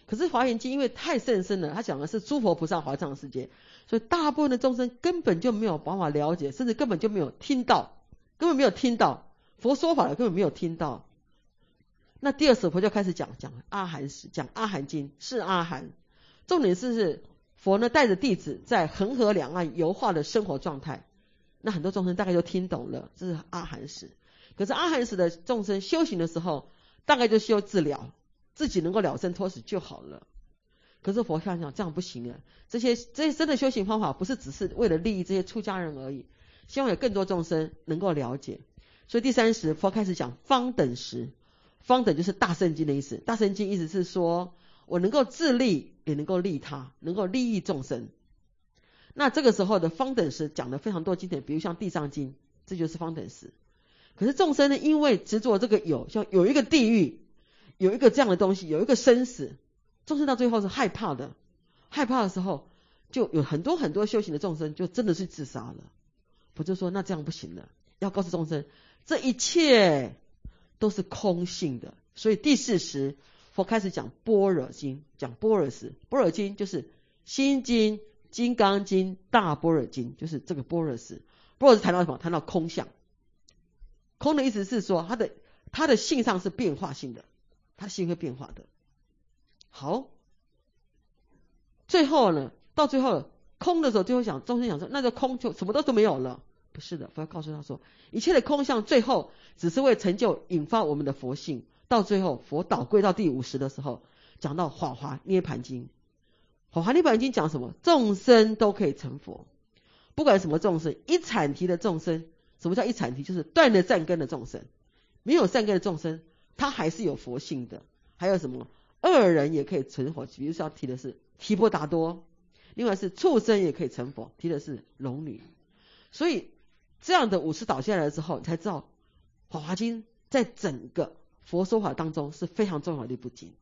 可是华严经因为太甚深了，它讲的是诸佛菩萨华藏世界，所以大部分的众生根本就没有办法了解，甚至根本就没有听到，佛说法的根本没有听到。那第二首佛就开始讲阿含时，讲阿含经，是阿含。重点是佛呢带着弟子在恒河两岸游化的生活状态，那很多众生大概就听懂了，这是阿含时。可是阿含时的众生修行的时候，大概就修治疗，自己能够了生脱死就好了。可是佛想这样不行了，这些真的修行方法不是只是为了利益这些出家人而已，希望有更多众生能够了解。所以第三时佛开始讲方等时，方等就是大圣经的意思，大圣经意思是说我能够自利也能够利他，能够利益众生。那这个时候的方等时讲了非常多经典，比如像地藏经，这就是方等时。可是众生呢，因为执着这个像有一个地狱，有一个这样的东西，有一个生死，众生到最后是害怕的，害怕的时候就有很多修行的众生就真的是自杀了。佛就说那这样不行了，要告诉众生这一切都是空性的。所以第四时佛开始讲般若经，讲般若时，般若经就是心经、金刚经、大般若经，就是这个般若时。般若是谈到什么？谈到空相。空的意思是说它的性上是变化性的，它的性会变化的。好，最后呢，到最后空的时候，最后众生想说那就空就什么都没有了。不是的，佛要告诉他说一切的空相最后只是为成就引发我们的佛性。到最后佛导归到第50的时候，讲到法华涅盘经。法华涅盘经讲什么？众生都可以成佛，不管什么众生，一阐提的众生。什么叫一阐提？就是断了善根的众生，没有善根的众生他还是有佛性的。还有什么恶人也可以成佛，比如说提的是提婆达多，另外是畜生也可以成佛，提的是龙女。所以这样的50导下来之后，你才知道法华经在整个佛说法当中是非常重要的一部经。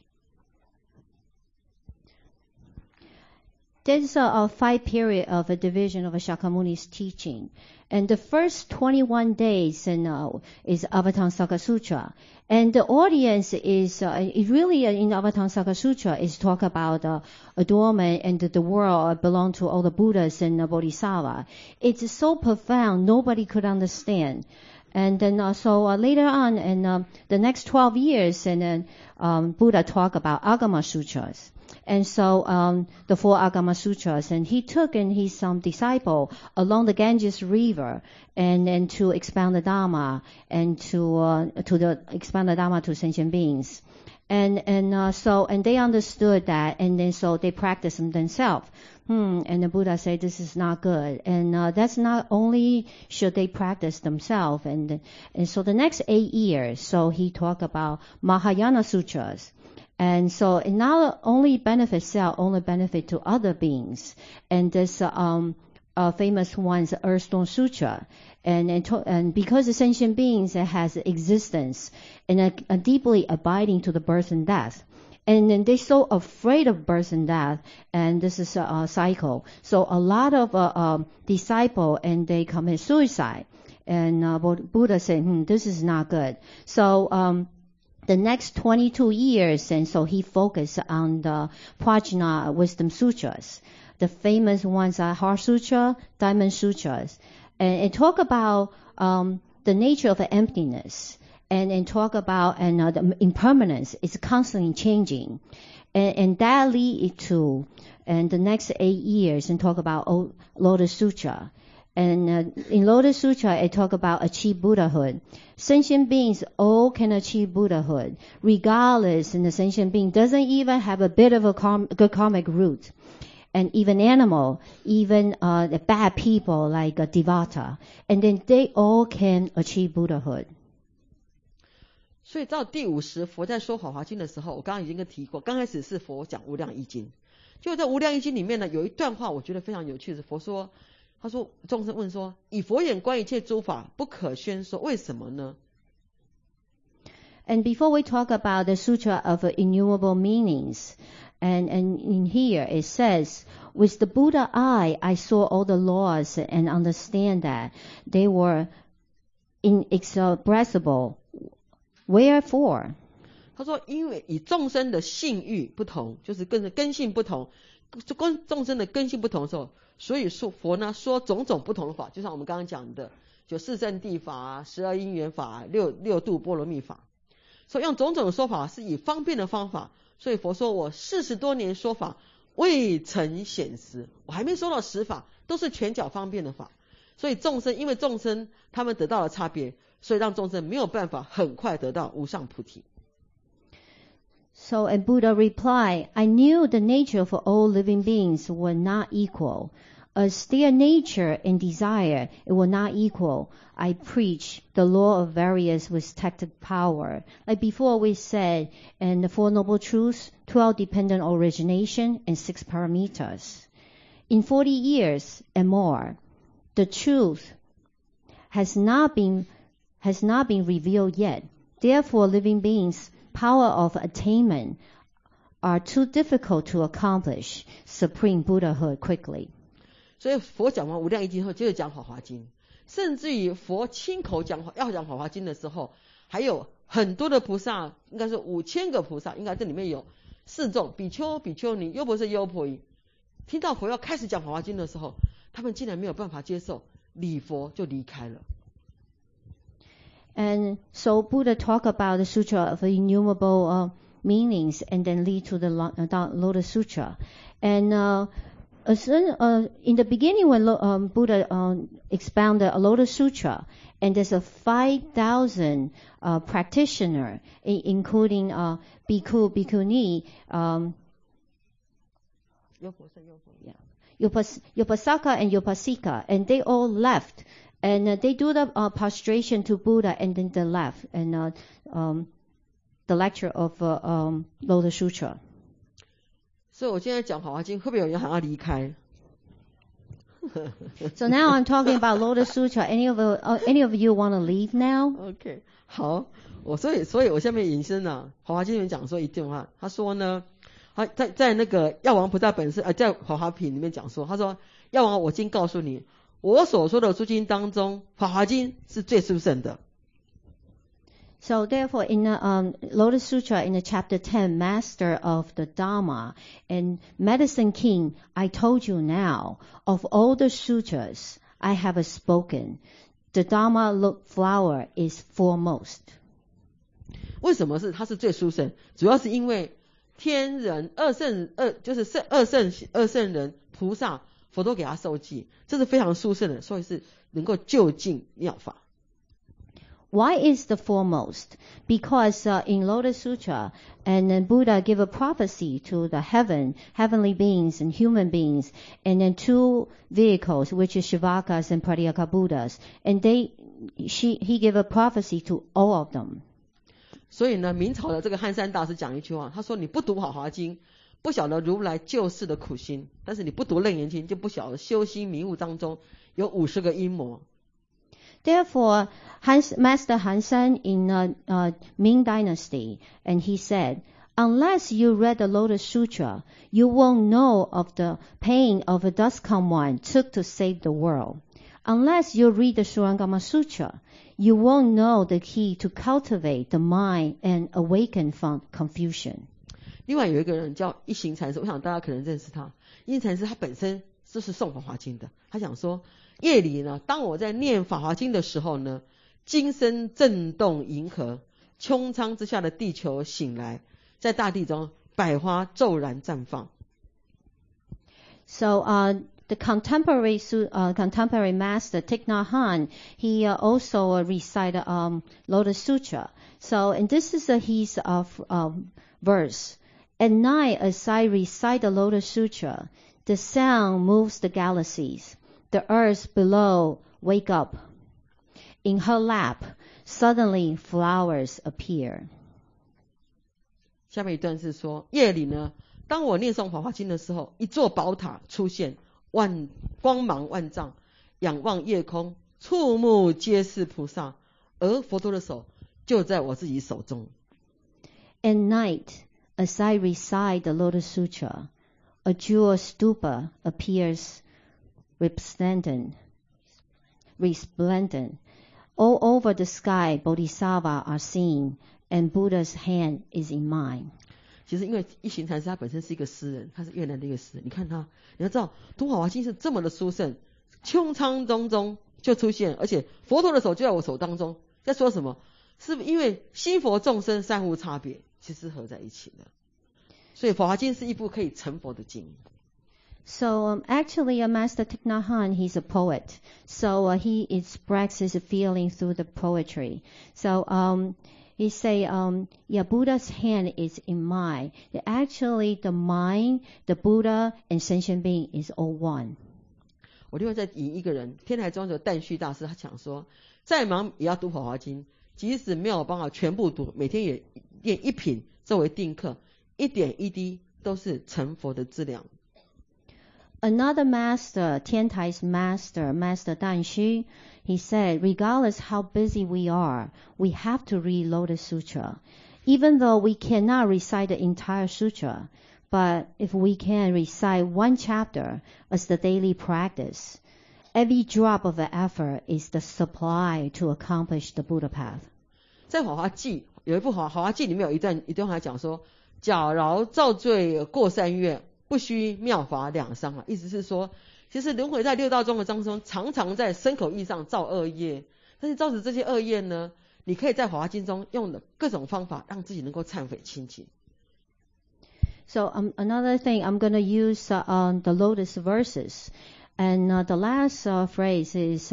There's a 5 period of a division of Shakyamuni's teaching. And the first 21 days is Avatamsaka Sutra. And the audience is, really in Avatamsaka Sutra is talk about adornment and the world belong to all the Buddhas and Bodhisattva. It's so profound, nobody could understand. And then so later on in the next 12 years, and then Buddha talk about Agama Sutras. And so the 4 Agama Sutras, and he took and his disciple along the Ganges River, and to expound the Dharma, and to expand the Dharma to sentient beings. And they understood that, and then so they practiced them themselves. And the Buddha said this is not good, and that's not only should they practice themselves, and so the next 8 years, so he talked about Mahayana Sutras. And so it not only benefits self, only benefit to other beings. And this famous one's Earthstone Sutra. And because the sentient beings has existence and are deeply abiding to the birth and death. And then they're so afraid of birth and death, and this is a cycle. So a lot of disciples, and they commit suicide. And Buddha said, this is not good. So the next 22 years, and so he focused on the Prajna Wisdom Sutras. The famous ones are Heart Sutra, Diamond Sutras. And it talk about the nature of emptiness, and talk about the impermanence. It's constantly changing. And that lead to the next 8 years, and talk about Lotus Sutra. And in Lotus Sutra, it talk about achieve Buddhahood. Sentient beings all can achieve Buddhahood, regardless, and the sentient being doesn't even have a bit of a good karmic root. And even animal, even the bad people like Devata, and then they all can achieve Buddhahood. 所以到第50，佛在说法华经的时候，我刚刚已经提过，刚开始是佛讲无量易经，就在无量易经里面呢，有一段话我觉得非常有趣，是佛说，他说众生问说，以佛眼观一切诸法，不可宣说，为什么呢？ And before we talk about the Sutra of innumerable meanings, and in here it says, with the Buddha eye, I saw all the laws and understand that they were inexpressible. Wherefore? 他说因为以众生的性欲不同，就是根性不同，跟众生的根性不同的时候，所以说佛呢说种种不同的法，就像我们刚刚讲的，就四圣谛法、12因缘法、六度波罗蜜法，所以用种种的说法是以方便的方法，所以佛说我40多年说法未曾显实，我还没说到实法，都是全脚方便的法。所以众生因为众生他们得到了差别，所以让众生没有办法很快得到无上菩提。 So, and Buddha replied, I knew the nature of all living beings were not equal. As their nature and desire were not equal, I preach the law of various with tactic power. Like before we said, and the Four Noble Truths, 12 dependent origination, and 6 parameters. In 40 years and more, the truth has not been revealed yet. Therefore, living beings' power of attainment are too difficult to accomplish supreme Buddhahood quickly. 所以佛讲完无量易经后，接着讲法华经，甚至于佛亲口要讲法华经的时候，还有很多的菩萨，应该是5000个菩萨，应该这里面有4众比丘、比丘尼、优婆塞、优婆夷，听到佛要开始讲法华经的时候，他们竟然没有办法接受，礼佛就离开了。 And so Buddha talked about the Sutra of innumerable meanings and then lead to the Lotus Sutra. And in the beginning when Buddha expounded a Lotus Sutra, and there's a 5,000 practitioner, including bhikkhu, bhikkhuni, Upasaka and Upasika, and they all left. And they do the prostration to Buddha, and then they left, and the lecture of Lotus Sutra. 所以我现在讲法华经，会不会有人想要离开？ So now I'm talking about Lotus Sutra. Any of you want to leave now? OK， 好，所以我下面引申啊，法华经里面讲说一句话，他说呢，在那个药王菩萨本师在法华品里面讲说，他说药王，我今告诉你。我所说的诸经当中，法华经是最殊胜的。 So therefore, in the Lotus Sutra, in the chapter 10, Master of the Dharma and Medicine King, I told you now, of all the sutras I have spoken, the Dharma flower is foremost. 为什么它是最殊胜？主要是因为天人二圣人菩萨。佛都给他受记，这是非常殊胜的，所以是能够就近妙法。 Why is the foremost? Because in Lotus Sutra, and then Buddha gave a prophecy to the heavenly beings and human beings, and then 2 vehicles, which is Shavakas and Pratyeka Buddhas, and he gave a prophecy to all of them. 所以呢，明朝的这个汉山大师讲一句话，他说：“你不读法华经。”不晓得如来救世的苦心，但是你不读楞严经，就不晓得修心迷悟当中有50个阴魔。 Therefore, Master Hansan in Ming Dynasty, and he said, unless you read the Lotus Sutra, you won't know of the pain of a dust-come one took to save the world. Unless you read the Surangama Sutra, you won't know the key to cultivate the mind and awaken from confusion. 另外有一个人叫一行禅师，我想大家可能认识他。一行禅师他本身就是诵法华经的，他讲说夜里呢，当我在念法华经的时候呢，金声震动银河，穹苍之下的地球醒来，在大地中百花骤然绽放。 So the contemporary master Thich Nhat Hanh, he also recited Lotus Sutra. So and this is his verse. At night, as I recite the Lotus Sutra, the sound moves the galaxies. The earth below wake up. In her lap, suddenly flowers appear. 下面一段是说，夜里呢，当我念诵法华经的时候，一座宝塔出现，光芒万丈，仰望夜空，触目皆是菩萨，而佛陀的手就在我自己手中。 At night, as I recite the Lotus Sutra, a jewel stupa appears resplendent. All over the sky, bodhisattvas are seen, and Buddha's hand is in mine. 其实因为一行禅师他本身是一个诗人，他是越南的一个诗人，你看他，你要知道读法华经是这么的殊胜，穹苍当中就出现，而且佛陀的手就在我手当中，在说什么？是因为心佛众生三无差别，其实合在一起的，所以法华经是一部可以成佛的经。 So actually, Master Thich Nhat Hanh, he's a poet. So he expresses his feeling through the poetry. So he say, yeah, Buddha's hand is in mine. Actually, the mind, the Buddha, and sentient being is all one. 我另外再引一个人，天台宗的淡虚大师，他讲说，再忙也要读法华经，即使没有办法全部读，每天也念一品作为定课，一点一滴都是成佛的资粮。 Another master, Tian Tai's master, Master Dan Xu, he said, regardless how busy we are, we have to read Lotus Sutra. Even though we cannot recite the entire sutra, but if we can recite one chapter as the daily practice, every drop of the effort is the supply to accomplish the Buddha path. 在法华记有一部法华记里面有一段还讲说，假饶造罪过3月，不须妙法两伤啊，意思是说，其实轮回在六道中的当中，常常在身口意上造恶业，但是造成这些恶业呢，你可以在法华经中用的各种方法，让自己能够忏悔清净。 So another thing, I'm going to use the Lotus verses, and the last phrase is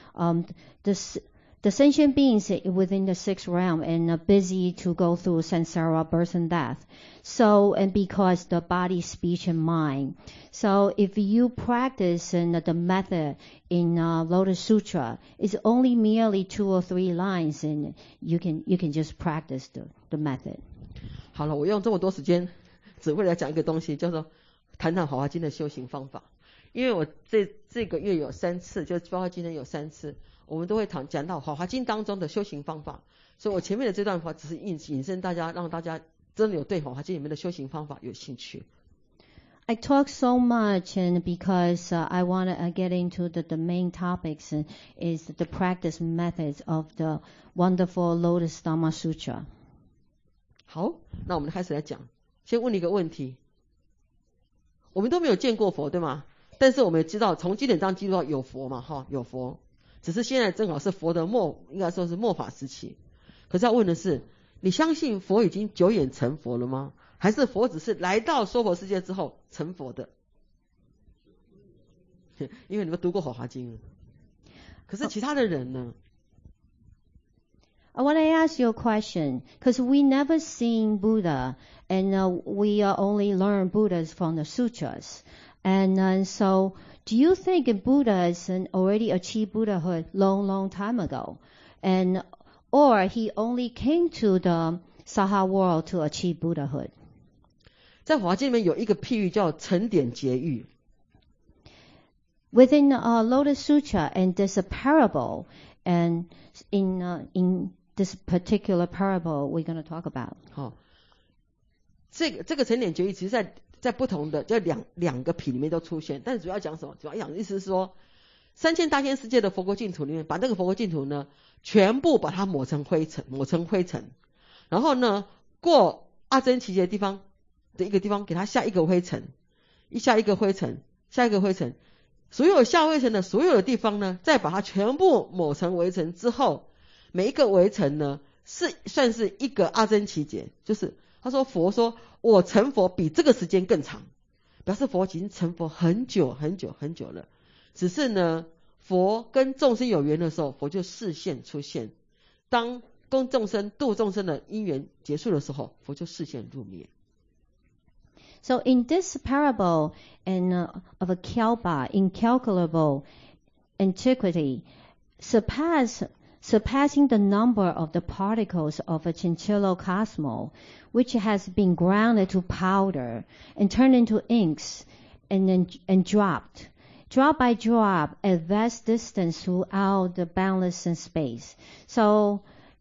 the sentient beings within the sixth realm and busy to go through samsara, birth and death. So, and because the body, speech, and mind. So, if you practice the method in Lotus Sutra, it's only merely 2 or 3 lines, and you can just practice the method. 好了，我用这么多时间，只为了讲一个东西，叫做谈谈法华经的修行方法。因为我这个月有3次，就包括今天有3次。我们都会讲到法华经当中的修行方法，所以我前面的这段话只是引申大家，让大家真的有对法华经里面的修行方法有兴趣。 I talk so much, and because I want to get into the main topics is the practice methods of the wonderful Lotus Dhamma Sutra. 好，那我们开始来讲。先问你一个问题：我们都没有见过佛，对吗？但是我们也知道，从经典上记录到有佛嘛，哈，有佛。只是现在正好是佛的应该说是末法时期。可是要问的是，你相信佛已经久远成佛了吗？还是佛只是来到娑婆世界之后成佛的？因为你们读过法华经，可是其他的人呢 ？I want to ask you a question, because we never seen Buddha, and we only learn Buddhas from the sutras, and so. Do you think Buddha has already achieved Buddhahood long time ago, or he only came to the Saha world to achieve Buddhahood? 在法华经里面有一个譬喻叫沉点结喻。 Within Lotus Sutra, and there's a parable, and in this particular parable we're going to talk about. 好，这个沉点结喻其实在不同的就两个品里面都出现，但是主要讲什么？主要讲的意思是说，3000大千世界的佛国净土里面，把那个佛国净土呢，全部把它抹成灰尘，然后呢，过阿僧祇劫的地方的一个地方，给它下一个灰尘，下一个灰尘，所有下灰尘的所有的地方呢，再把它全部抹成微尘之后，每一个微尘呢，算是一个阿僧祇劫，就是他说佛说。我成佛比这个时间更长，表示佛已经成佛很久了。只是呢，佛跟众生有缘的时候，佛就示现出现；当跟众生度众生的因缘结束的时候，佛就示現入滅。 So in this parable of a Khyalpa, incalculable antiquity, surpassing the number of the particles of a chinchillo cosmos, which has been grounded to powder and turned into inks and dropped, drop by drop, at vast distance throughout the boundless space. So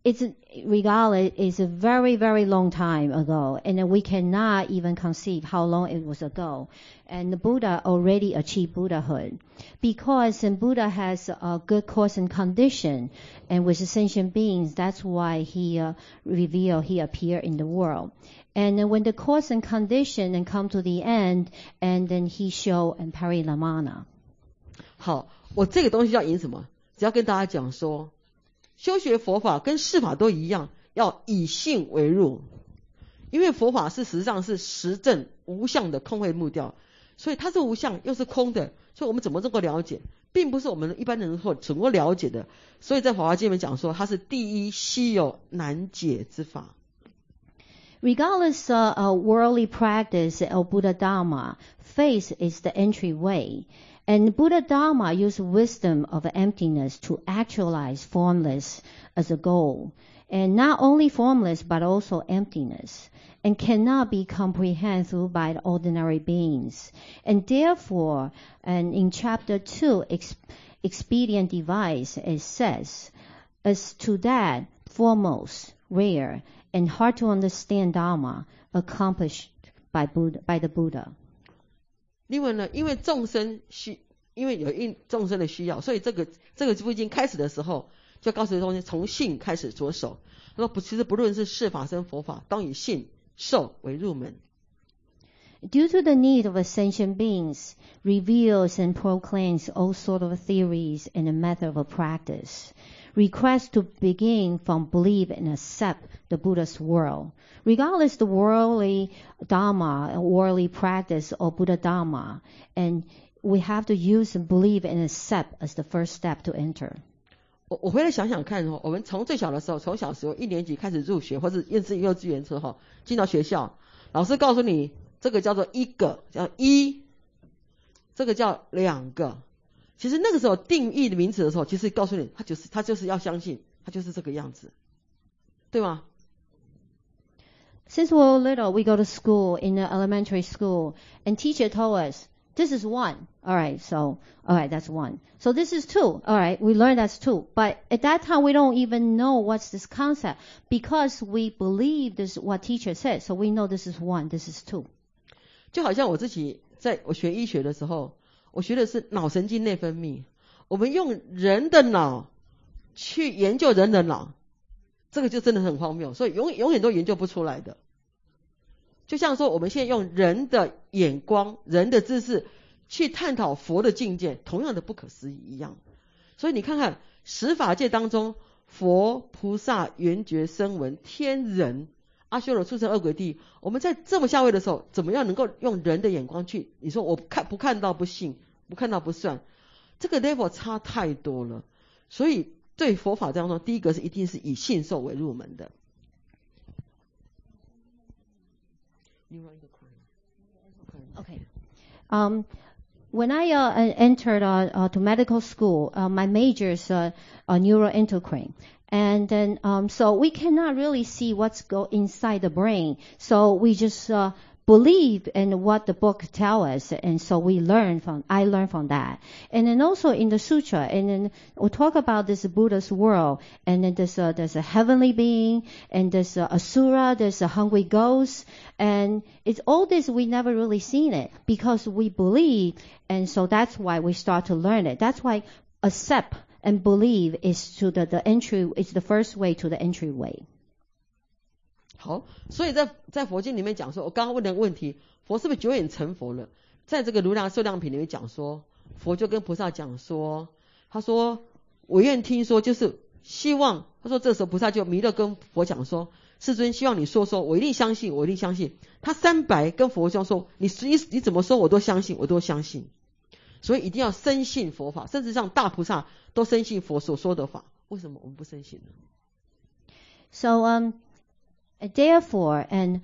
regardless, it's a very, very long time ago, and we cannot even conceive how long it was ago. And the Buddha already achieved Buddhahood, because Buddha has a good cause and condition, and with the sentient beings, that's why he appeared in the world. And then when the cause and condition and come to the end, and then he show and Parilamana. 好，我这个东西要引什么？只要跟大家讲说，修学佛法跟世法都一样，要以性为入，因为佛法事实上是实证无相的空慧木调，所以它是无相又是空的，所以我们怎么能够了解，并不是我们一般人能够了解的。所以在《法华经》里面讲说，它是第一稀有难解之法。 Regardless of worldly practice or Buddha Dharma, faith is the entryway. And Buddha Dharma uses wisdom of emptiness to actualize formless as a goal. And not only formless, but also emptiness. And cannot be comprehended by the ordinary beings. And therefore, and in chapter 2, Expedient Device, it says, as to that foremost, rare, and hard to understand Dharma accomplished by the Buddha. 另外呢，因为有众生的需要，所以这个部经开始的时候，就告诉众生从性开始着手。他说其实不论是世法生佛法，当以性受为入门。 Due to the need of sentient beings, reveals and proclaims all sort of theories and a method of practice. Request to begin from believe and accept the Buddha's world. Regardless the worldly Dharma, worldly practice, or Buddha Dharma, and we have to use and believe and accept as the first step to enter. 我回来想想看我们从最小的时候，从小时候1年级开始入学，或者幼稚园之后进到学校，老师告诉你这个叫做一个，叫一，这个叫两个。其实那个时候定义的名词的时候，其实告诉你他就是要相信，他就是这个样子，对吗？ Since we were little, we go to school in the elementary school, and teacher told us, this is 1. All right, that's 1. So this is 2. All right, we learned that's 2. But at that time, we don't even know what's this concept, because we believe this is what teacher said. So we know this is 1, this is 2. 就好像我自己在我学医学的时候，我学的是脑神经内分泌，我们用人的脑去研究人的脑，这个就真的很荒谬，所以永远都研究不出来的。就像说我们现在用人的眼光、人的知识去探讨佛的境界，同样的不可思议一样。所以你看看十法界当中，佛、菩萨、缘觉、声闻、天人、阿修罗、畜生、恶鬼、地狱，我们在这么下位的时候，怎么样能够用人的眼光去？你说我不看到不信，不看到不算，这个 level 差太多了。所以对佛法当中，第一个是一定是以信受为入门的。 Okay. When I entered to medical school, my major is neuroendocrine. And then, so we cannot really see what's inside the brain. So we just believe in what the book tells us, and so I learned from that. And then also in the sutra, and then we talk about this Buddha's world, and then there's a heavenly being, and there's a asura, there's a hungry ghost, and it's all this we never really seen it because we believe, and so that's why we start to learn it. That's why accept and believe is to the entry, is the first way to the entryway. 好，所以在佛经里面讲说，我刚刚问的问题，佛是不是久远成佛了？在这个如来寿量品里面讲说，佛就跟菩萨讲说，他说我愿听说，就是希望，他说这时候菩萨就弥勒跟佛讲说，世尊希望你说，我一定相信，我一定相信。他300跟佛讲说，你怎么说我都相信，我都相信。所以一定要深信佛法，甚至像大菩萨都深信佛所说的法，为什么我们不深信呢？ So therefore, and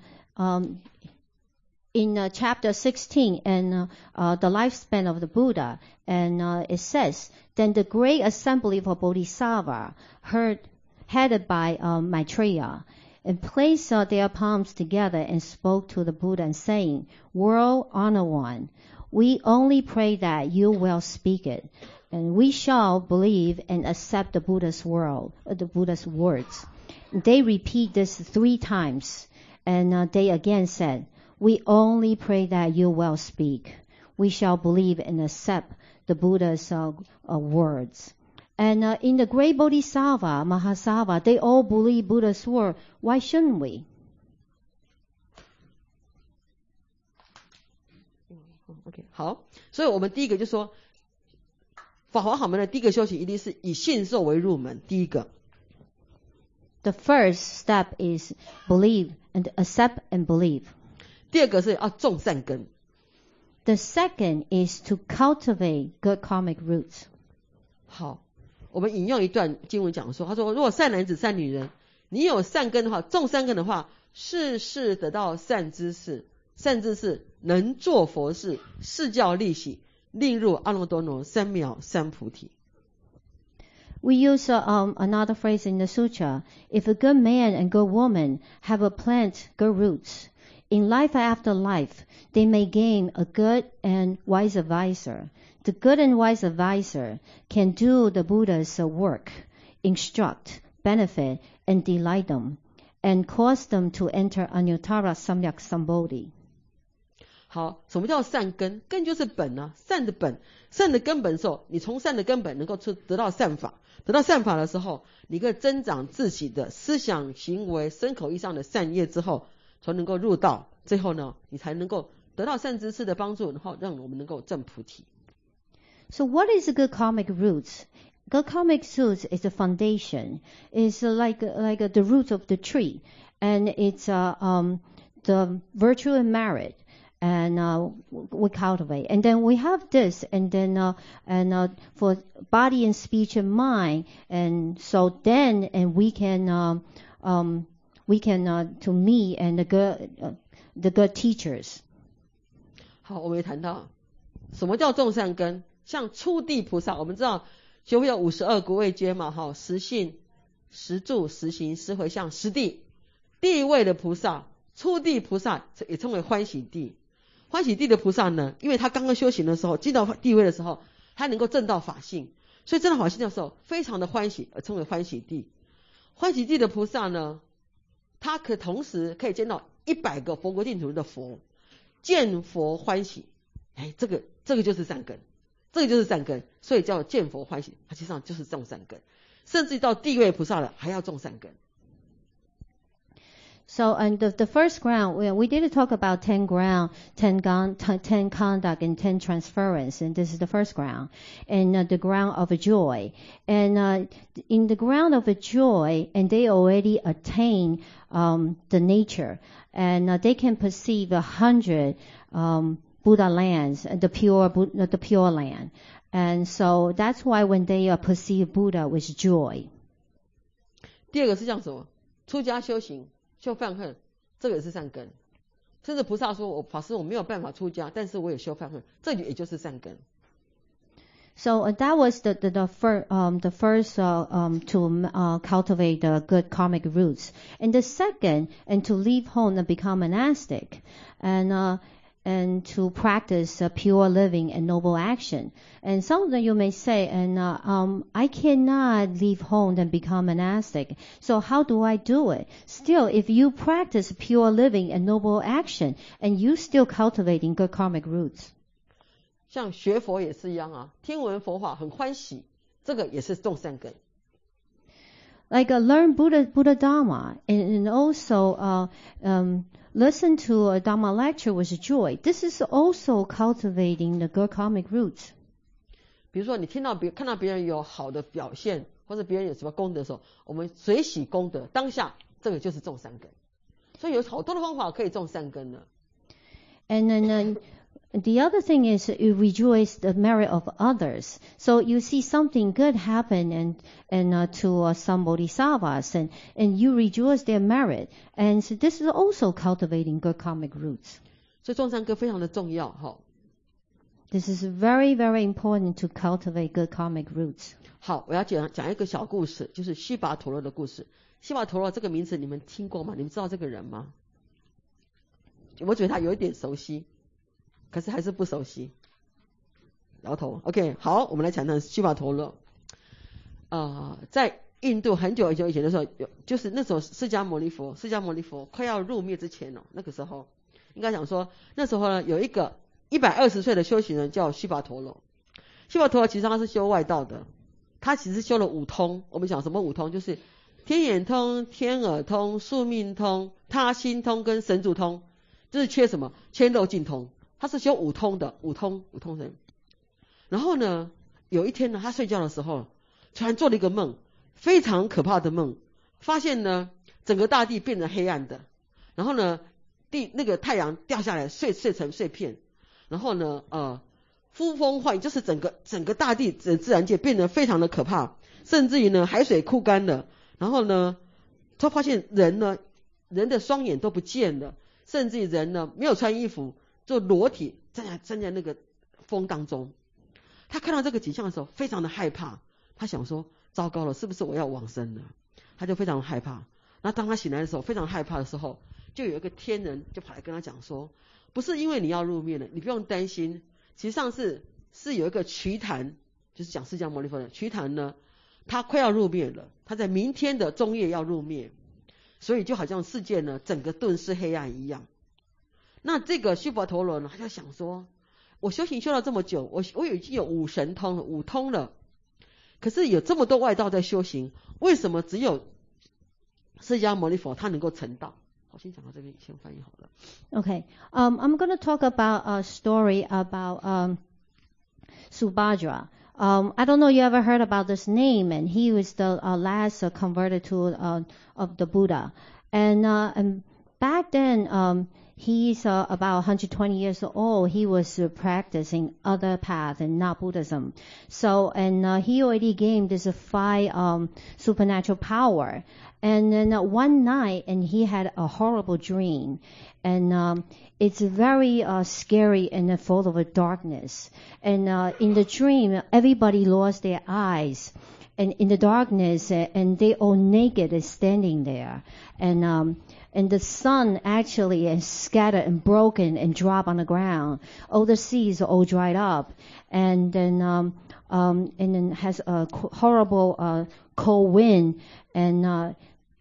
in chapter 16 and the lifespan of the Buddha, and it says, then the great assembly of Bodhisattva, headed by Maitreya, and placed their palms together and spoke to the Buddha and saying, World Honored One, we only pray that you will speak it, and we shall believe and accept the Buddha's words. they repeat this 3 times. And they again said, we only pray that you will speak. We shall believe and accept the Buddha's words. And in the great Bodhisattva, Mahasattva, they all believe Buddha's word. Why shouldn't we? OK， 好，所以我们第一个就说，法华好门的第一个修行一定是以信受为入门，第一个。 The first step is believe and accept and believe. 第二个是要种善根。 The second is to cultivate good karmic roots. 好，我们引用一段经文讲说，他说：如果善男子、善女人，你有善根的话，种善根的话，世世得到善知识，善知识能做佛事，示教利喜，令入阿耨多罗三藐三菩提。 We use another phrase in the sutra. If a good man and good woman have a plant good roots, in life after life, they may gain a good and wise advisor. The good and wise advisor can do the Buddha's work, instruct, benefit, and delight them, and cause them to enter Anuttara Samyak Sambodhi. 好，什么叫善根？根就是本啊，善的本，善的根本的时候，你从善的根本能够得到善法，得到善法的时候，你可以增长自己的思想、行为、身口意上的善业之后，才能够入道，最后呢，你才能够得到善知识的帮助，然后让我们能够证菩提。 So what is a good karmic roots? Good karmic roots is a foundation. It's like the root of the tree, and it's the virtue and merit. And we cultivate, and then we have this, and then for body and speech and mind, and so then we can to me and the good teachers. 好，我们也谈到什么叫种善根。像初地菩萨，我们知道学会有52国位阶嘛，哈，实信、实住、实行、实回向、实地。地位的菩萨，初地菩萨也称为欢喜地。欢喜地的菩萨呢，因为他刚刚修行的时候，进到地位的时候，他能够证到法性，所以证到法性的时候非常的欢喜，而称为欢喜地。欢喜地的菩萨呢，他同时可以见到100个佛国净土的佛，见佛欢喜，这个就是善根，这个就是善根，所以叫见佛欢喜，它实际上就是种善根，甚至到地位菩萨了还要种善根。 So, and the first ground, we did talk about 10 ground, 10 conduct, and 10 transference, and this is the first ground, and the ground of joy. And in the ground of joy, and they already attain the nature, and they can perceive 100 Buddha lands, the pure land. And so that's why when they perceive Buddha with joy. 第二个是像什么？出家修行。修犯恨，这个也是善根。甚至菩萨说：“我法师我没有办法出家，但是我也修犯恨，这也就是善根。” So that was the first to cultivate the good karmic roots, and the second, and to leave home and become monastic, and to practice pure living and noble action. And some of them you may say, I cannot leave home and become monastic. So how do I do it? Still, if you practice pure living and noble action, and you still cultivating good karmic roots. 像学佛也是一样啊，听闻佛法很欢喜，这个也是种善根。 Like learn Buddha Dharma, and also listen to a Dharma lecture with joy. This is also cultivating the good karmic roots. 比如说你看到别人有好的表现，或者别人有什么功德的时候，我们随喜功德，当下这个就是种善根。所以有好多的方法可以种善根的。 And then the other thing is you rejoice the merit of others. So you see something good happen and to some bodhisattvas, and you rejoice their merit. And so this is also cultivating good karmic roots. 所以种善根非常的重要哈。 This is very, very important to cultivate good karmic roots. 好，我要讲一个小故事，就是须跋陀罗的故事。须跋陀罗这个名字你们听过吗？你们知道这个人吗？我觉得他有一点熟悉，可是还是不熟悉。摇头。OK， 好，我们来讲谈须跋陀罗。在印度很久以前的时候，就是那时候释迦牟尼佛快要入灭之前那个时候应该讲说，那时候呢有一个120岁的修行人叫须跋陀罗。须跋陀罗其实他是修外道的，他其实修了五通。我们讲什么五通？就是天眼通、天耳通、宿命通、他心通跟神足通，就是缺什么？缺肉尽通。他是修五通的，五通人。然后呢，有一天呢，他睡觉的时候，突然做了一个梦，非常可怕的梦，发现呢，整个大地变成黑暗的，然后呢，那个太阳掉下来，碎成碎片，然后呢，呼风唤雨，就是整个大地自然界变得非常的可怕，甚至于呢，海水枯干了，然后呢，他发现人的双眼都不见了，甚至于人呢没有穿衣服，就裸体站在那个风当中。他看到这个景象的时候，非常的害怕，他想说，糟糕了，是不是我要往生了？他就非常害怕。那当他醒来的时候，非常害怕的时候，就有一个天人就跑来跟他讲说，不是因为你要入灭了，你不用担心，其实上是有一个瞿昙，就是讲释迦牟尼佛的瞿昙呢，他快要入灭了，他在明天的中夜要入灭，所以就好像世界呢整个顿失黑暗一样。那这个须跋陀罗呢，他就想说，我修行修了这么久，我已经有五神通了，五通了，可是有这么多外道在修行，为什么只有释迦牟尼佛他能够成道？我先讲到这边，先翻译好了。 Okay, I'm going to talk about a story about Subhadra. I don't know you ever heard about this name, and he was the last converted to of the Buddha. And back then, he's about 120 years old. He was practicing other paths and not Buddhism. So, and he already gained this 5 supernatural power. And then one night, and he had a horrible dream, and it's very scary and full of darkness. And in the dream, everybody lost their eyes, and in the darkness, and they all naked and standing there, and the sun actually is scattered and broken and dropped on the ground. All the seas are all dried up, and then has a horrible cold wind, and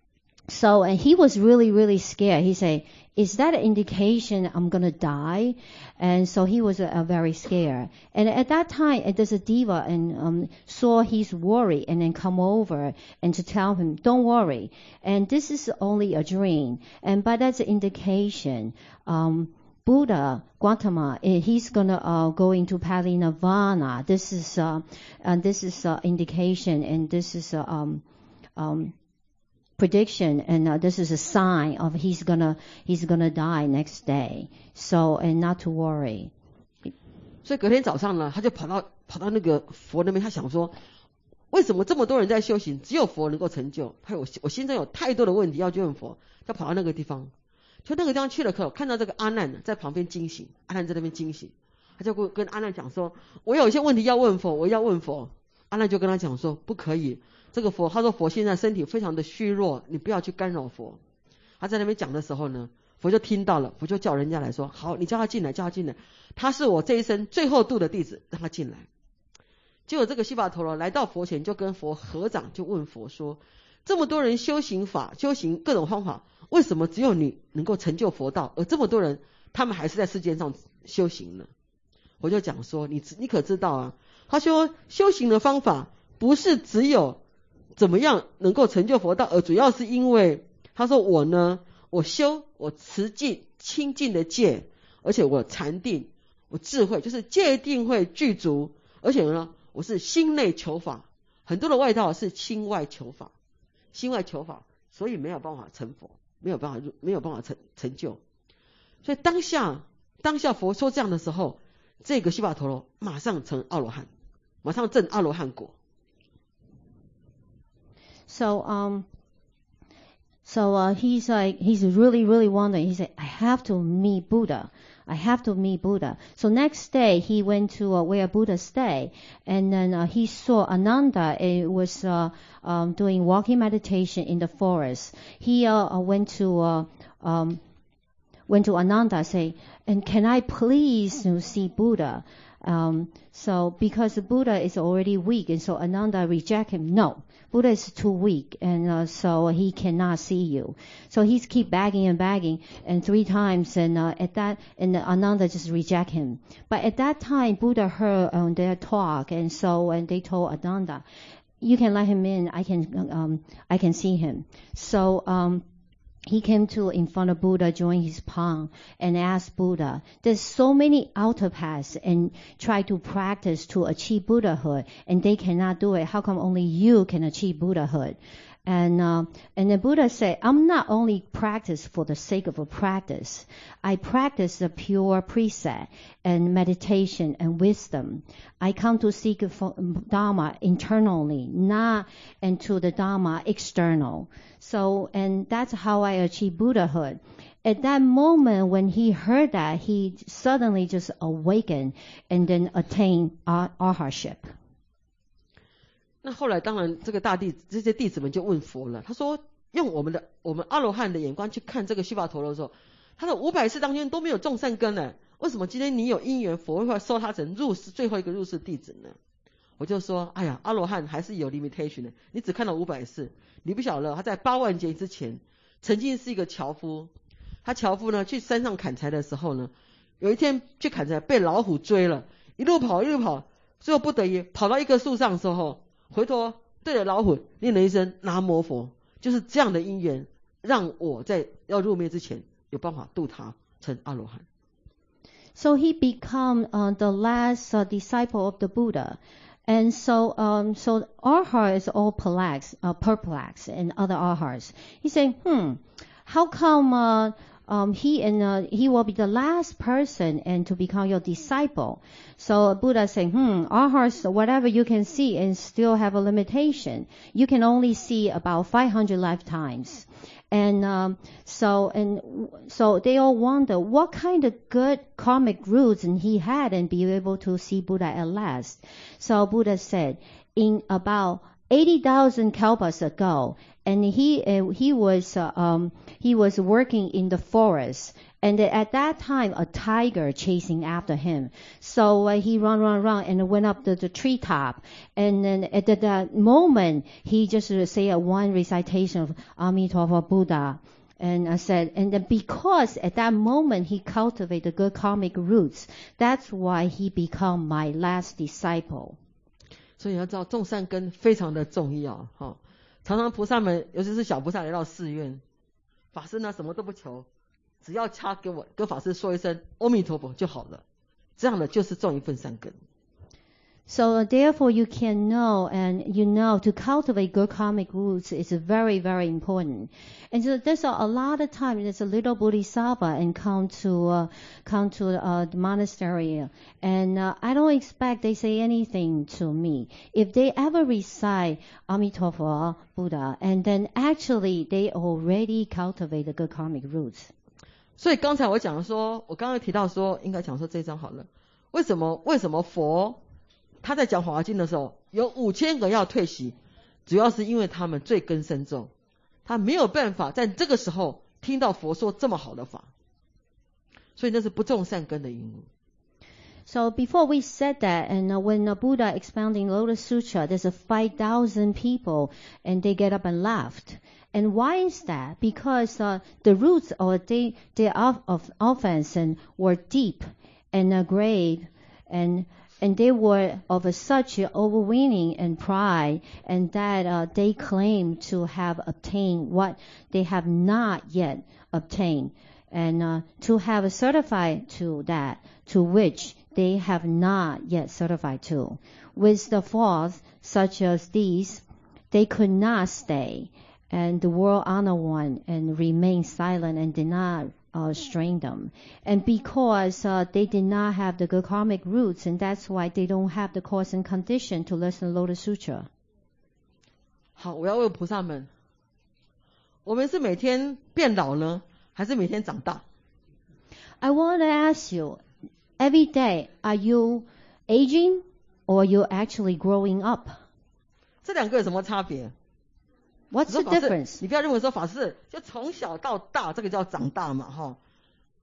so, and he was really, really scared. He said, is that an indication I'm going to die? And so he was very scared. And at that time, there's a diva and saw his worry and then come over and to tell him, don't worry. And this is only a dream. And but that's an indication. Buddha, Gautama, he's gonna go into parinirvana. This is indication, and this is prediction, and this is a sign of he's gonna die next day. So, and not to worry. 所以隔天早上呢，他就跑到那个佛那边，他想说，为什么这么多人在修行，只有佛能够成就？我心中有太多的问题要去问佛，他跑到那个地方，就那个地方去了后，看到这个阿难在旁边惊醒，阿难在那边惊醒，他就跟阿难讲说，我有一些问题要问佛，我要问佛。阿难就跟他讲说，不可以。这个佛，他说佛现在身体非常的虚弱，你不要去干扰佛。他在那边讲的时候呢，佛就听到了，佛就叫人家来说，好，你叫他进来，他是我这一生最后度的弟子，让他进来。结果这个须跋陀罗来到佛前，就跟佛合掌，就问佛说，这么多人修行各种方法，为什么只有你能够成就佛道，而这么多人他们还是在世界上修行呢？我就讲说，你可知道啊？他说修行的方法不是只有怎么样能够成就佛道，而主要是因为他说我持戒清净的戒，而且我禅定，我智慧，就是戒定慧具足，而且呢我是心内求法。很多的外道是心外求法，所以没有办法成佛，没有办法成就。所以当下佛说这样的时候，这个须跋陀罗马上成阿罗汉，马上证阿罗汉果。 So he's really, really wondering. He said, I have to meet Buddha. So next day he went to where Buddha stayed, and then he saw Ananda. It was doing walking meditation in the forest. He went to went to Ananda, say, and can I please see Buddha? So because Buddha is already weak, and so Ananda reject him. No, Buddha is too weak, and so he cannot see you. So he's keep begging, and 3 times, and Ananda just reject him. But at that time, Buddha heard their talk, and they told Ananda, you can let him in. I can see him. So he came to in front of Buddha, joined his palm, and asked Buddha, there's so many outer paths and try to practice to achieve Buddhahood, and they cannot do it. How come only you can achieve Buddhahood? And the Buddha said, I'm not only practice for the sake of a practice. I practice the pure precept and meditation and wisdom. I come to seek Dharma internally, not into the Dharma external. So, and that's how I achieve Buddhahood. At that moment when he heard that, he suddenly just awakened and then attained arhatship. 那后来当然这些弟子们就问佛了，他说用我们阿罗汉的眼光去看这个须跋陀罗的时候，他的500世当中都没有种善根呢，为什么今天你有因缘佛会收他成入世最后一个入世弟子呢？我就说哎呀，阿罗汉还是有 limitation 的，你只看到500世，你不晓得他在8万劫之前曾经是一个樵夫，他樵夫呢去山上砍柴的时候呢，有一天去砍柴被老虎追了，一路跑，最后不得已跑到一棵树上的时候，回头对着老虎念了一声南无佛，就是这样的因缘让我在要入灭之前有办法度他成阿罗汉。 So he become the last disciple of the Buddha. And so Arhat is all perplexed, and other Arhats. He's saying, how come he will be the last person and to become your disciple? So Buddha saying, Arhats, whatever you can see and still have a limitation. You can only see about 500 lifetimes. And so they all wonder what kind of good karmic roots and he had and be able to see Buddha at last. So Buddha said, in about 80,000 kalpas ago, and he was working in the forest, and at that time a tiger chasing after him. So he run and went up the treetop, and then at that moment he just say one recitation of Amitabha Buddha. And I said, and then because at that moment he cultivated good karmic roots, that's why he become my last disciple. 所以要知道种善根非常的重要哈。常常菩萨们，尤其是小菩萨来到寺院，法师呢什么都不求，只要他跟法师说一声阿弥陀佛就好了，这样的就是种一份善根。 So therefore you can know, and you know to cultivate good karmic roots is very, very important. And so there's a lot of time there's a little bodhisattva and come to the monastery, and I don't expect they say anything to me. If they ever recite Amitabha Buddha, and then actually they already cultivate the good karmic roots. 所以刚才我讲说，我刚刚提到说，应该讲说这一章好了。为什么佛他在讲《法华经》的时候，有5000个要退席，主要是因为他们罪根深重，他没有办法在这个时候听到佛说这么好的法，所以那是不种善根的因缘。 So before we said that, and when Buddha expounding Lotus Sutra, there's 5,000 people, and they get up and left. And why is that? Because the roots or their offense were deep and grave, and they were of such overweening and pride, and that they claim to have obtained what they have not yet obtained, and to have certified to that to which they have not yet certified to. With the faults such as these, they could not stay, and the world honor one and remain silent and did not strain them. And because they did not have the good karmic roots, and that's why they don't have the cause and condition to listen to Lotus Sutra. 好，我要问菩萨们，我们是每天变老呢，还是每天长大？ I want to ask you, every day, are you aging or you actually growing up? 这两个有什么差别？ What's the difference? 你不要认为说法师就从小到大，这个叫长大嘛，哈。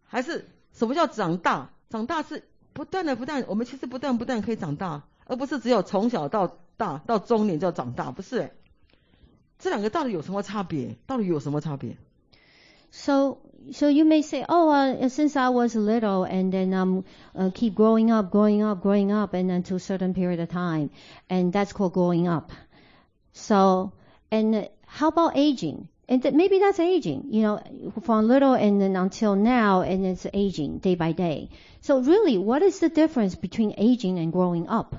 还是什么叫长大？长大是不断，我们其实不断可以长大，而不是只有从小到大到中年叫长大，不是。这两个到底有什么差别？ So you may say, since I was little, and then keep growing up, and then to a certain period of time, and that's called growing up. So, and how about aging? And maybe that's aging, from little and then until now, and it's aging day by day. So really, what is the difference between aging and growing up?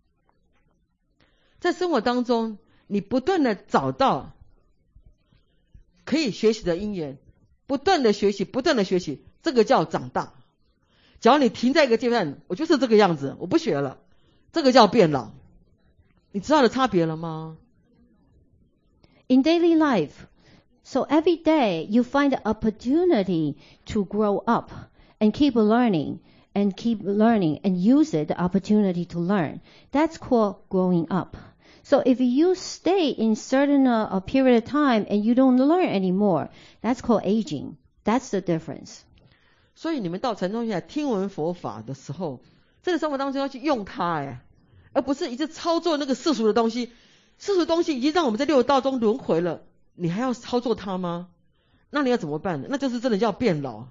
在生活当中，你不断的找到可以学习的因缘，不断的学习，这个叫长大。只要你停在一个阶段，我就是这个样子，我不学了，这个叫变老。你知道的差别了吗？ In daily life, so every day you find the opportunity to grow up and keep learning and use it, the opportunity to learn. That's called growing up. So if you stay in certain period of time and you don't learn anymore, that's called aging. That's the difference. 所以你们到禅宗来听闻佛法的时候，这个生活当中要去用它，而不是一直操作那个世俗的东西。世俗的东西已经让我们在六道中轮回了，你还要操作它吗？那你要怎么办呢？那就是真的叫变老，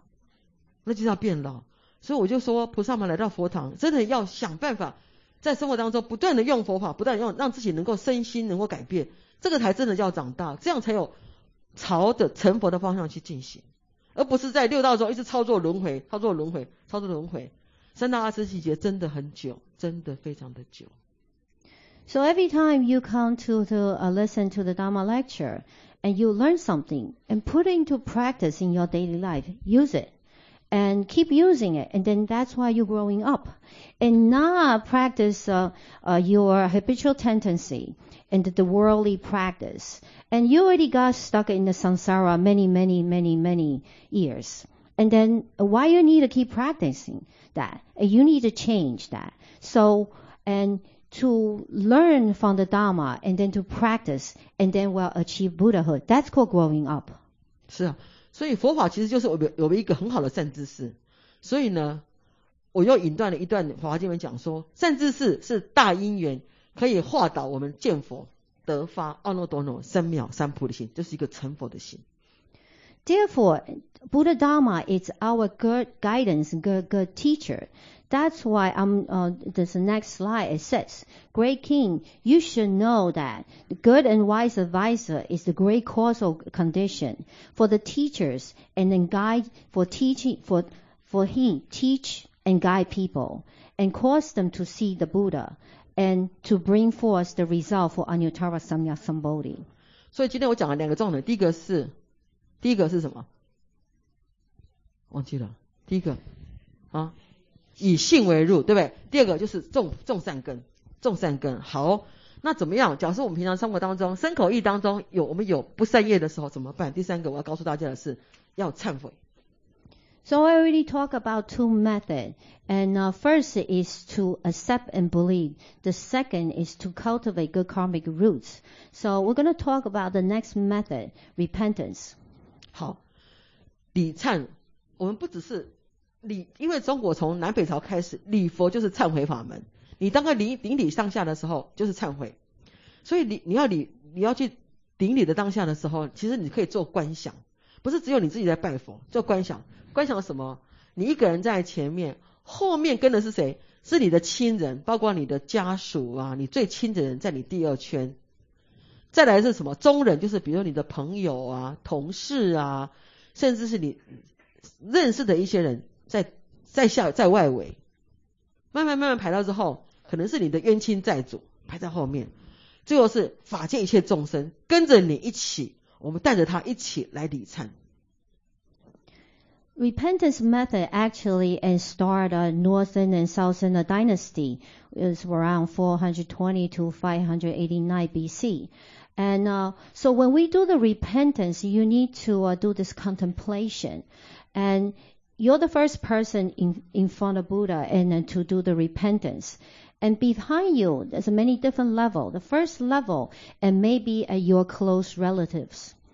所以我就说，菩萨们来到佛堂，真的要想办法，在生活当中不断的用佛法，不断的用，让自己能够身心能够改变，这个才真的叫长大，这样才有朝着成佛的方向去进行，而不是在六道中一直操作轮回。三大阿僧祇劫真的很久，真的非常的久。 So every time you come to listen to the Dharma lecture and you learn something and put it into practice in your daily life, use it and keep using it, and then that's why you're growing up, and not practice your habitual tendency and the worldly practice. And you already got stuck in the samsara many years. And then why you need to keep practicing that? And you need to change that. So, and to learn from the Dharma and then to practice and then will achieve Buddhahood. That's called growing up. 是啊，所以佛法其实就是有一个很好的善知识。所以呢，我又引断了一段法华经文讲说，善知识是大因缘，可以化导我们见佛得发阿耨多罗三藐三菩提心，就是一个成佛的心。 Therefore, Buddha Dharma is our good guidance, good teacher. That's why this next slide it says, Great King, you should know that the good and wise advisor is the great causal condition for the teachers and then guide for teaching for him teach and guide people and cause them to see the Buddha and to bring forth the result for Anuttara Samyak Sambodhi. 所以今天我讲了两个重点，第一个是什么？忘记了。第一个以信为入，对不对？第二个就是种善根。好，那怎么样？假设我们平常生活当中身口意当中我们有不善业的时候怎么办？第三个我要告诉大家的是要忏悔。 So I already talked about two methods, and first is to accept and believe. The second is to cultivate good karmic roots. So we're going to talk about the next method, repentance. 好，礼忏，我们不只是因为中国从南北朝开始，礼佛就是忏悔法门。你当个顶礼上下的时候，就是忏悔。所以你要去顶礼的当下的时候，其实你可以做观想，不是只有你自己在拜佛，做观想。观想什么？你一个人在前面，后面跟的是谁？是你的亲人，包括你的家属啊，你最亲的人在你第二圈。再来是什么？中人，就是比如你的朋友啊、同事啊，甚至是你认识的一些人。在外围，慢慢排到之后，可能是你的冤亲债主排在后面，最后是法界一切众生跟着你一起，我们带着他一起来礼忏。 Repentance method actually started Northern and Southern dynasty. It was around 420 to 589 BC. And so when we do the repentance, you need to do this contemplation. And you're the first person in front of Buddha and to do the repentance. And behind you, there's many different levels. The first level, and maybe your close relatives.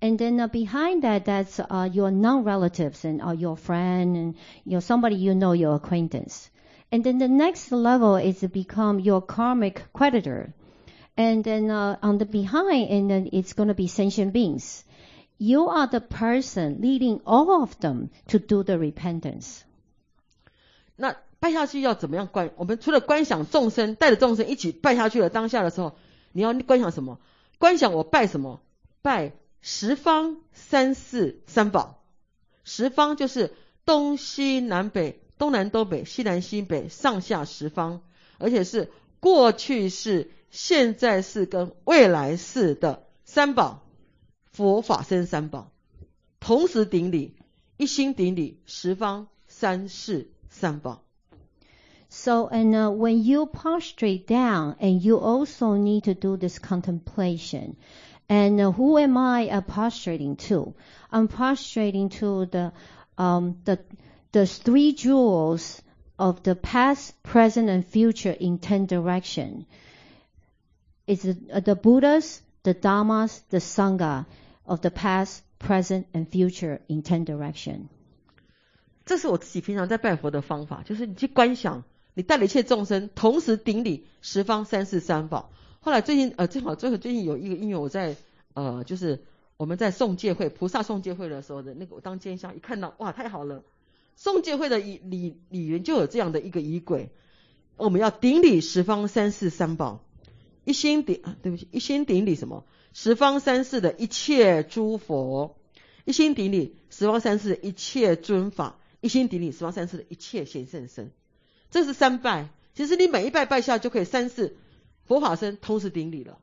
And then behind that, that's your non-relatives and your friend and somebody your acquaintance. And then the next level is to become your karmic creditor. And then on the behind, and then it's going to be sentient beings. You are the person leading all of them to do the repentance. 那拜下去要怎么样观？我们除了观想众生，带着众生一起拜下去了，当下的时候，你要观想什么？观想我拜什么？拜十方三世三宝。十方就是东西南北、东南东北、西南西北、上下十方，而且是过去世、现在世跟未来世的三宝，佛法僧三宝，同时顶礼，一心顶礼十方三世三宝。 So, and when you prostrate down, and you also need to do this contemplation. And who am I prostrating to? I'm prostrating to the three jewels of the past, present, and future in 10 directions. It's the Buddhas, the Dhammas, the Sangha of the past, present, and future in 10 directions. 这是我自己平常在拜佛的方法，就是你去观想，你带了一切众生，同时顶礼十方三世三宝。后来最近正好最近有一个因缘，我在就是我们在诵戒会菩萨诵戒会的时候的那个，我当监香一看到，哇，太好了！诵戒会的礼员就有这样的一个仪轨，我们要顶礼十方三世三宝，一心顶礼什么？十方三世的一切诸佛，一心顶礼十方三世的一切尊法，一心顶礼十方三世的一切贤圣身。这是三拜，其实你每一拜拜下就可以三世佛法僧同时顶礼了。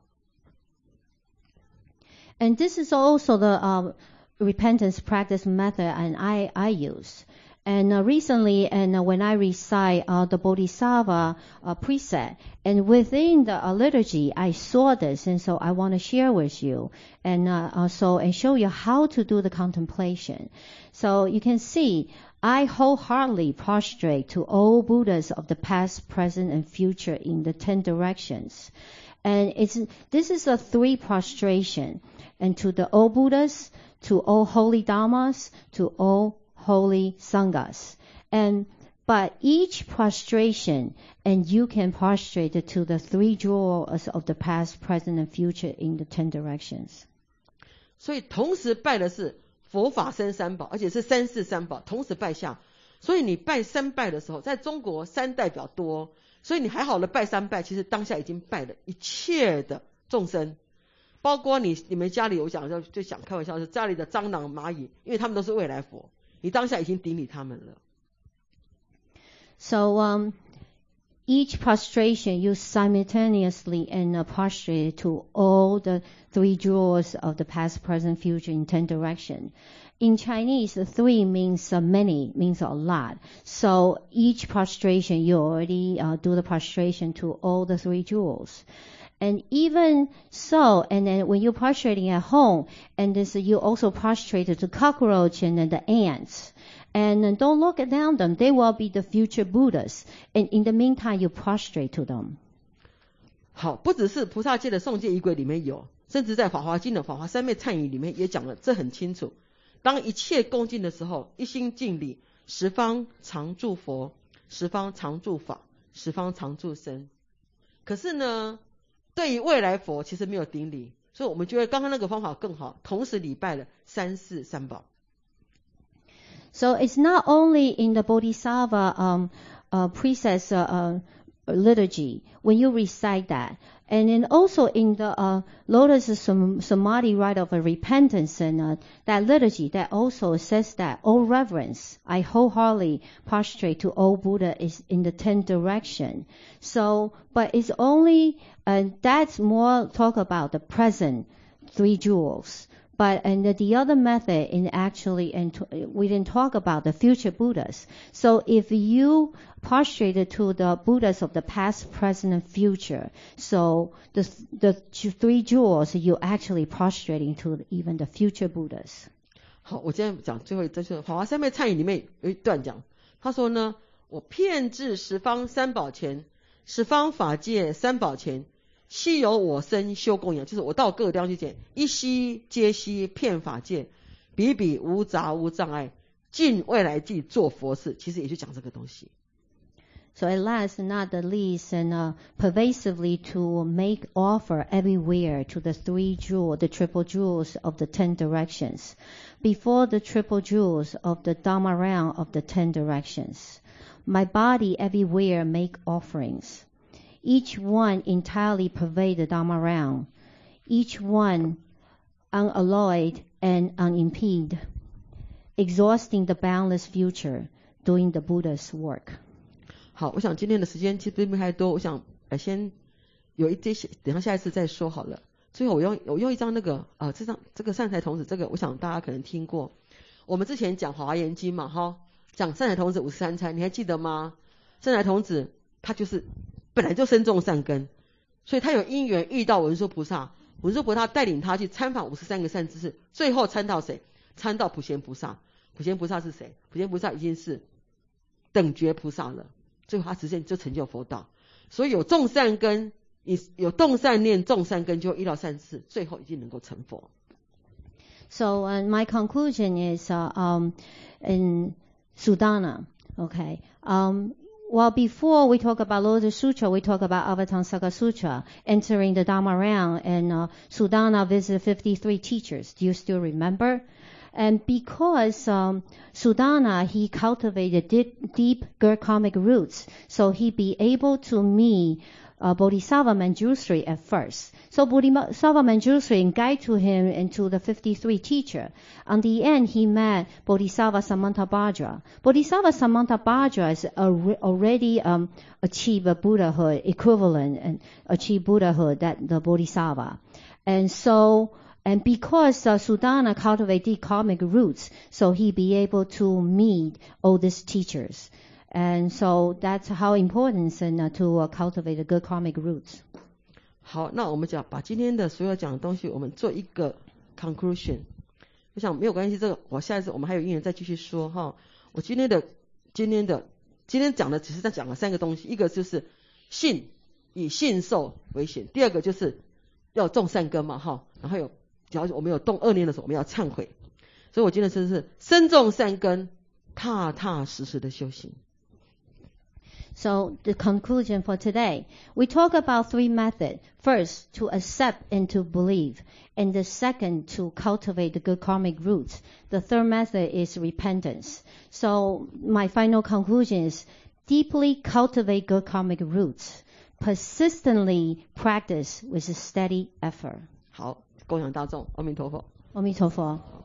And this is also the repentance practice method and I use. And recently, and when I recite the Bodhisattva precept, and within the liturgy, I saw this, and so I want to share with you, and and show you how to do the contemplation. So you can see, I wholeheartedly prostrate to all Buddhas of the past, present, and future in the 10 directions. And this is a 3 prostration, and to the all Buddhas, to all holy Dhammas, to all holy Sanghas. But each prostration, and you can prostrate to the 3 jewels of the past, present, and future in the 10 directions. 所以同时拜的是佛法僧三宝，而且是三世三宝同时拜下。所以你拜三拜的时候，在中国三代表多，所以你还好了拜三拜，其实当下已经拜了一切的众生，包括你们家里，我讲就想开玩笑，是家里的蟑螂蚂蚁，因为他们都是未来佛，你当下已经顶礼他们了。 So each prostration you simultaneously and prostrate to all the 3 jewels of the past, present, future in 10 directions. In Chinese, 3 means many, means a lot. So each prostration you already do the prostration to all the 3 jewels. And even so, and then when you're prostrating at home, and this you also prostrate to cockroach and the ants. And don't look down them. They will be the future Buddhas. And in the meantime, you prostrate to them. 好，不只是菩萨戒的诵戒仪轨里面有，甚至在法华经的法华三昧忏仪里面也讲了，这很清楚。当一切恭敬的时候，一心敬礼，十方常住佛，十方常住法，十方常住僧。可是呢，对于未来佛其实没有顶礼，所以我们觉得刚刚那个方法更好，同时礼拜了三世三宝。 So it's not only in the Bodhisattva precepts liturgy when you recite that, and then also in the Lotus Samadhi rite of repentance and that liturgy that also says that all reverence, I wholeheartedly prostrate to all Buddha is in the 10 direction. So, but it's only that's more talk about the present 3 jewels. But and the other method in actually, and we didn't talk about the future Buddhas. So if you prostrate to the Buddhas of the past, present, and future, so the 3 jewels you're actually prostrating to even the future Buddhas. 好，我今天讲最后这是法华三昧忏仪里面有一段讲，他说呢，我遍至十方三宝前，十方法界三宝前， 悉由我身修供养，就是我到各个地方去讲，一悉皆悉，遍法界，比比无杂无障碍，尽未来际做佛事，其实也就讲这个东西。 So at last, not the least, and pervasively to make offer everywhere to the the triple jewels of the 10 directions, before the triple jewels of the Dharma realm of the 10 directions. My body everywhere make offerings. Each one entirely pervade the Dharma realm. Each one unalloyed and unimpeded, exhausting the boundless future, doing the Buddha's work. 好，我想今天的时间其实并不太多，我想先有一些，等下一次再说好了。最后我用一张这个善财童子，这个我想大家可能听过。我们之前讲华严经嘛，讲善财童子53参，你还记得吗？善财童子他就是本来就身种善根，所以他有因缘遇到文殊菩萨，文殊菩萨带领他去参访53个善知识，最后参到谁？参到普贤菩萨。普贤菩萨是谁？普贤菩萨已经是等觉菩萨了。最后他直接就成就佛道，所以有种善根，有动善念，种善根就遇到善事，最后已经能够成佛。 So my conclusion is in Sudana. Okay. Well, before we talk about Lotus Sutra, we talk about Avatamsaka Sutra, entering the Dharma realm, and Sudana visited 53 teachers. Do you still remember? And because Sudana, he cultivated deep karmic roots, so he be able to meet Bodhisattva Manjushri at first. So Bodhisattva Manjushri guide to him into the 53 teacher. On the end, he met Bodhisattva Samantabhadra. Bodhisattva Samantabhadra has already achieved a Buddhahood equivalent and achieved Buddhahood, that the Bodhisattva. And because Sudana cultivated deep karmic roots, so he be able to meet all these teachers. And so that's how important is to cultivate the good karmic roots. 好，那我们把今天的所有讲的东西，我们做一个 conclusion。我想没有关系，这个我下一次我们还有因缘再继续说哈。我今天讲的只是在讲了3个东西，一个就是信，以信受为显；第二个就是要种善根嘛哈，然后只要我们有动恶念的时候，我们要忏悔。所以我今天是身种善根，踏踏实实的修行。 So the conclusion for today, we talk about 3 methods. First, to accept and to believe. And the second, to cultivate the good karmic roots. The third method is repentance. So my final conclusion is deeply cultivate good karmic roots. Persistently practice with a steady effort. 好，供养大众，阿弥陀佛。 阿弥陀佛。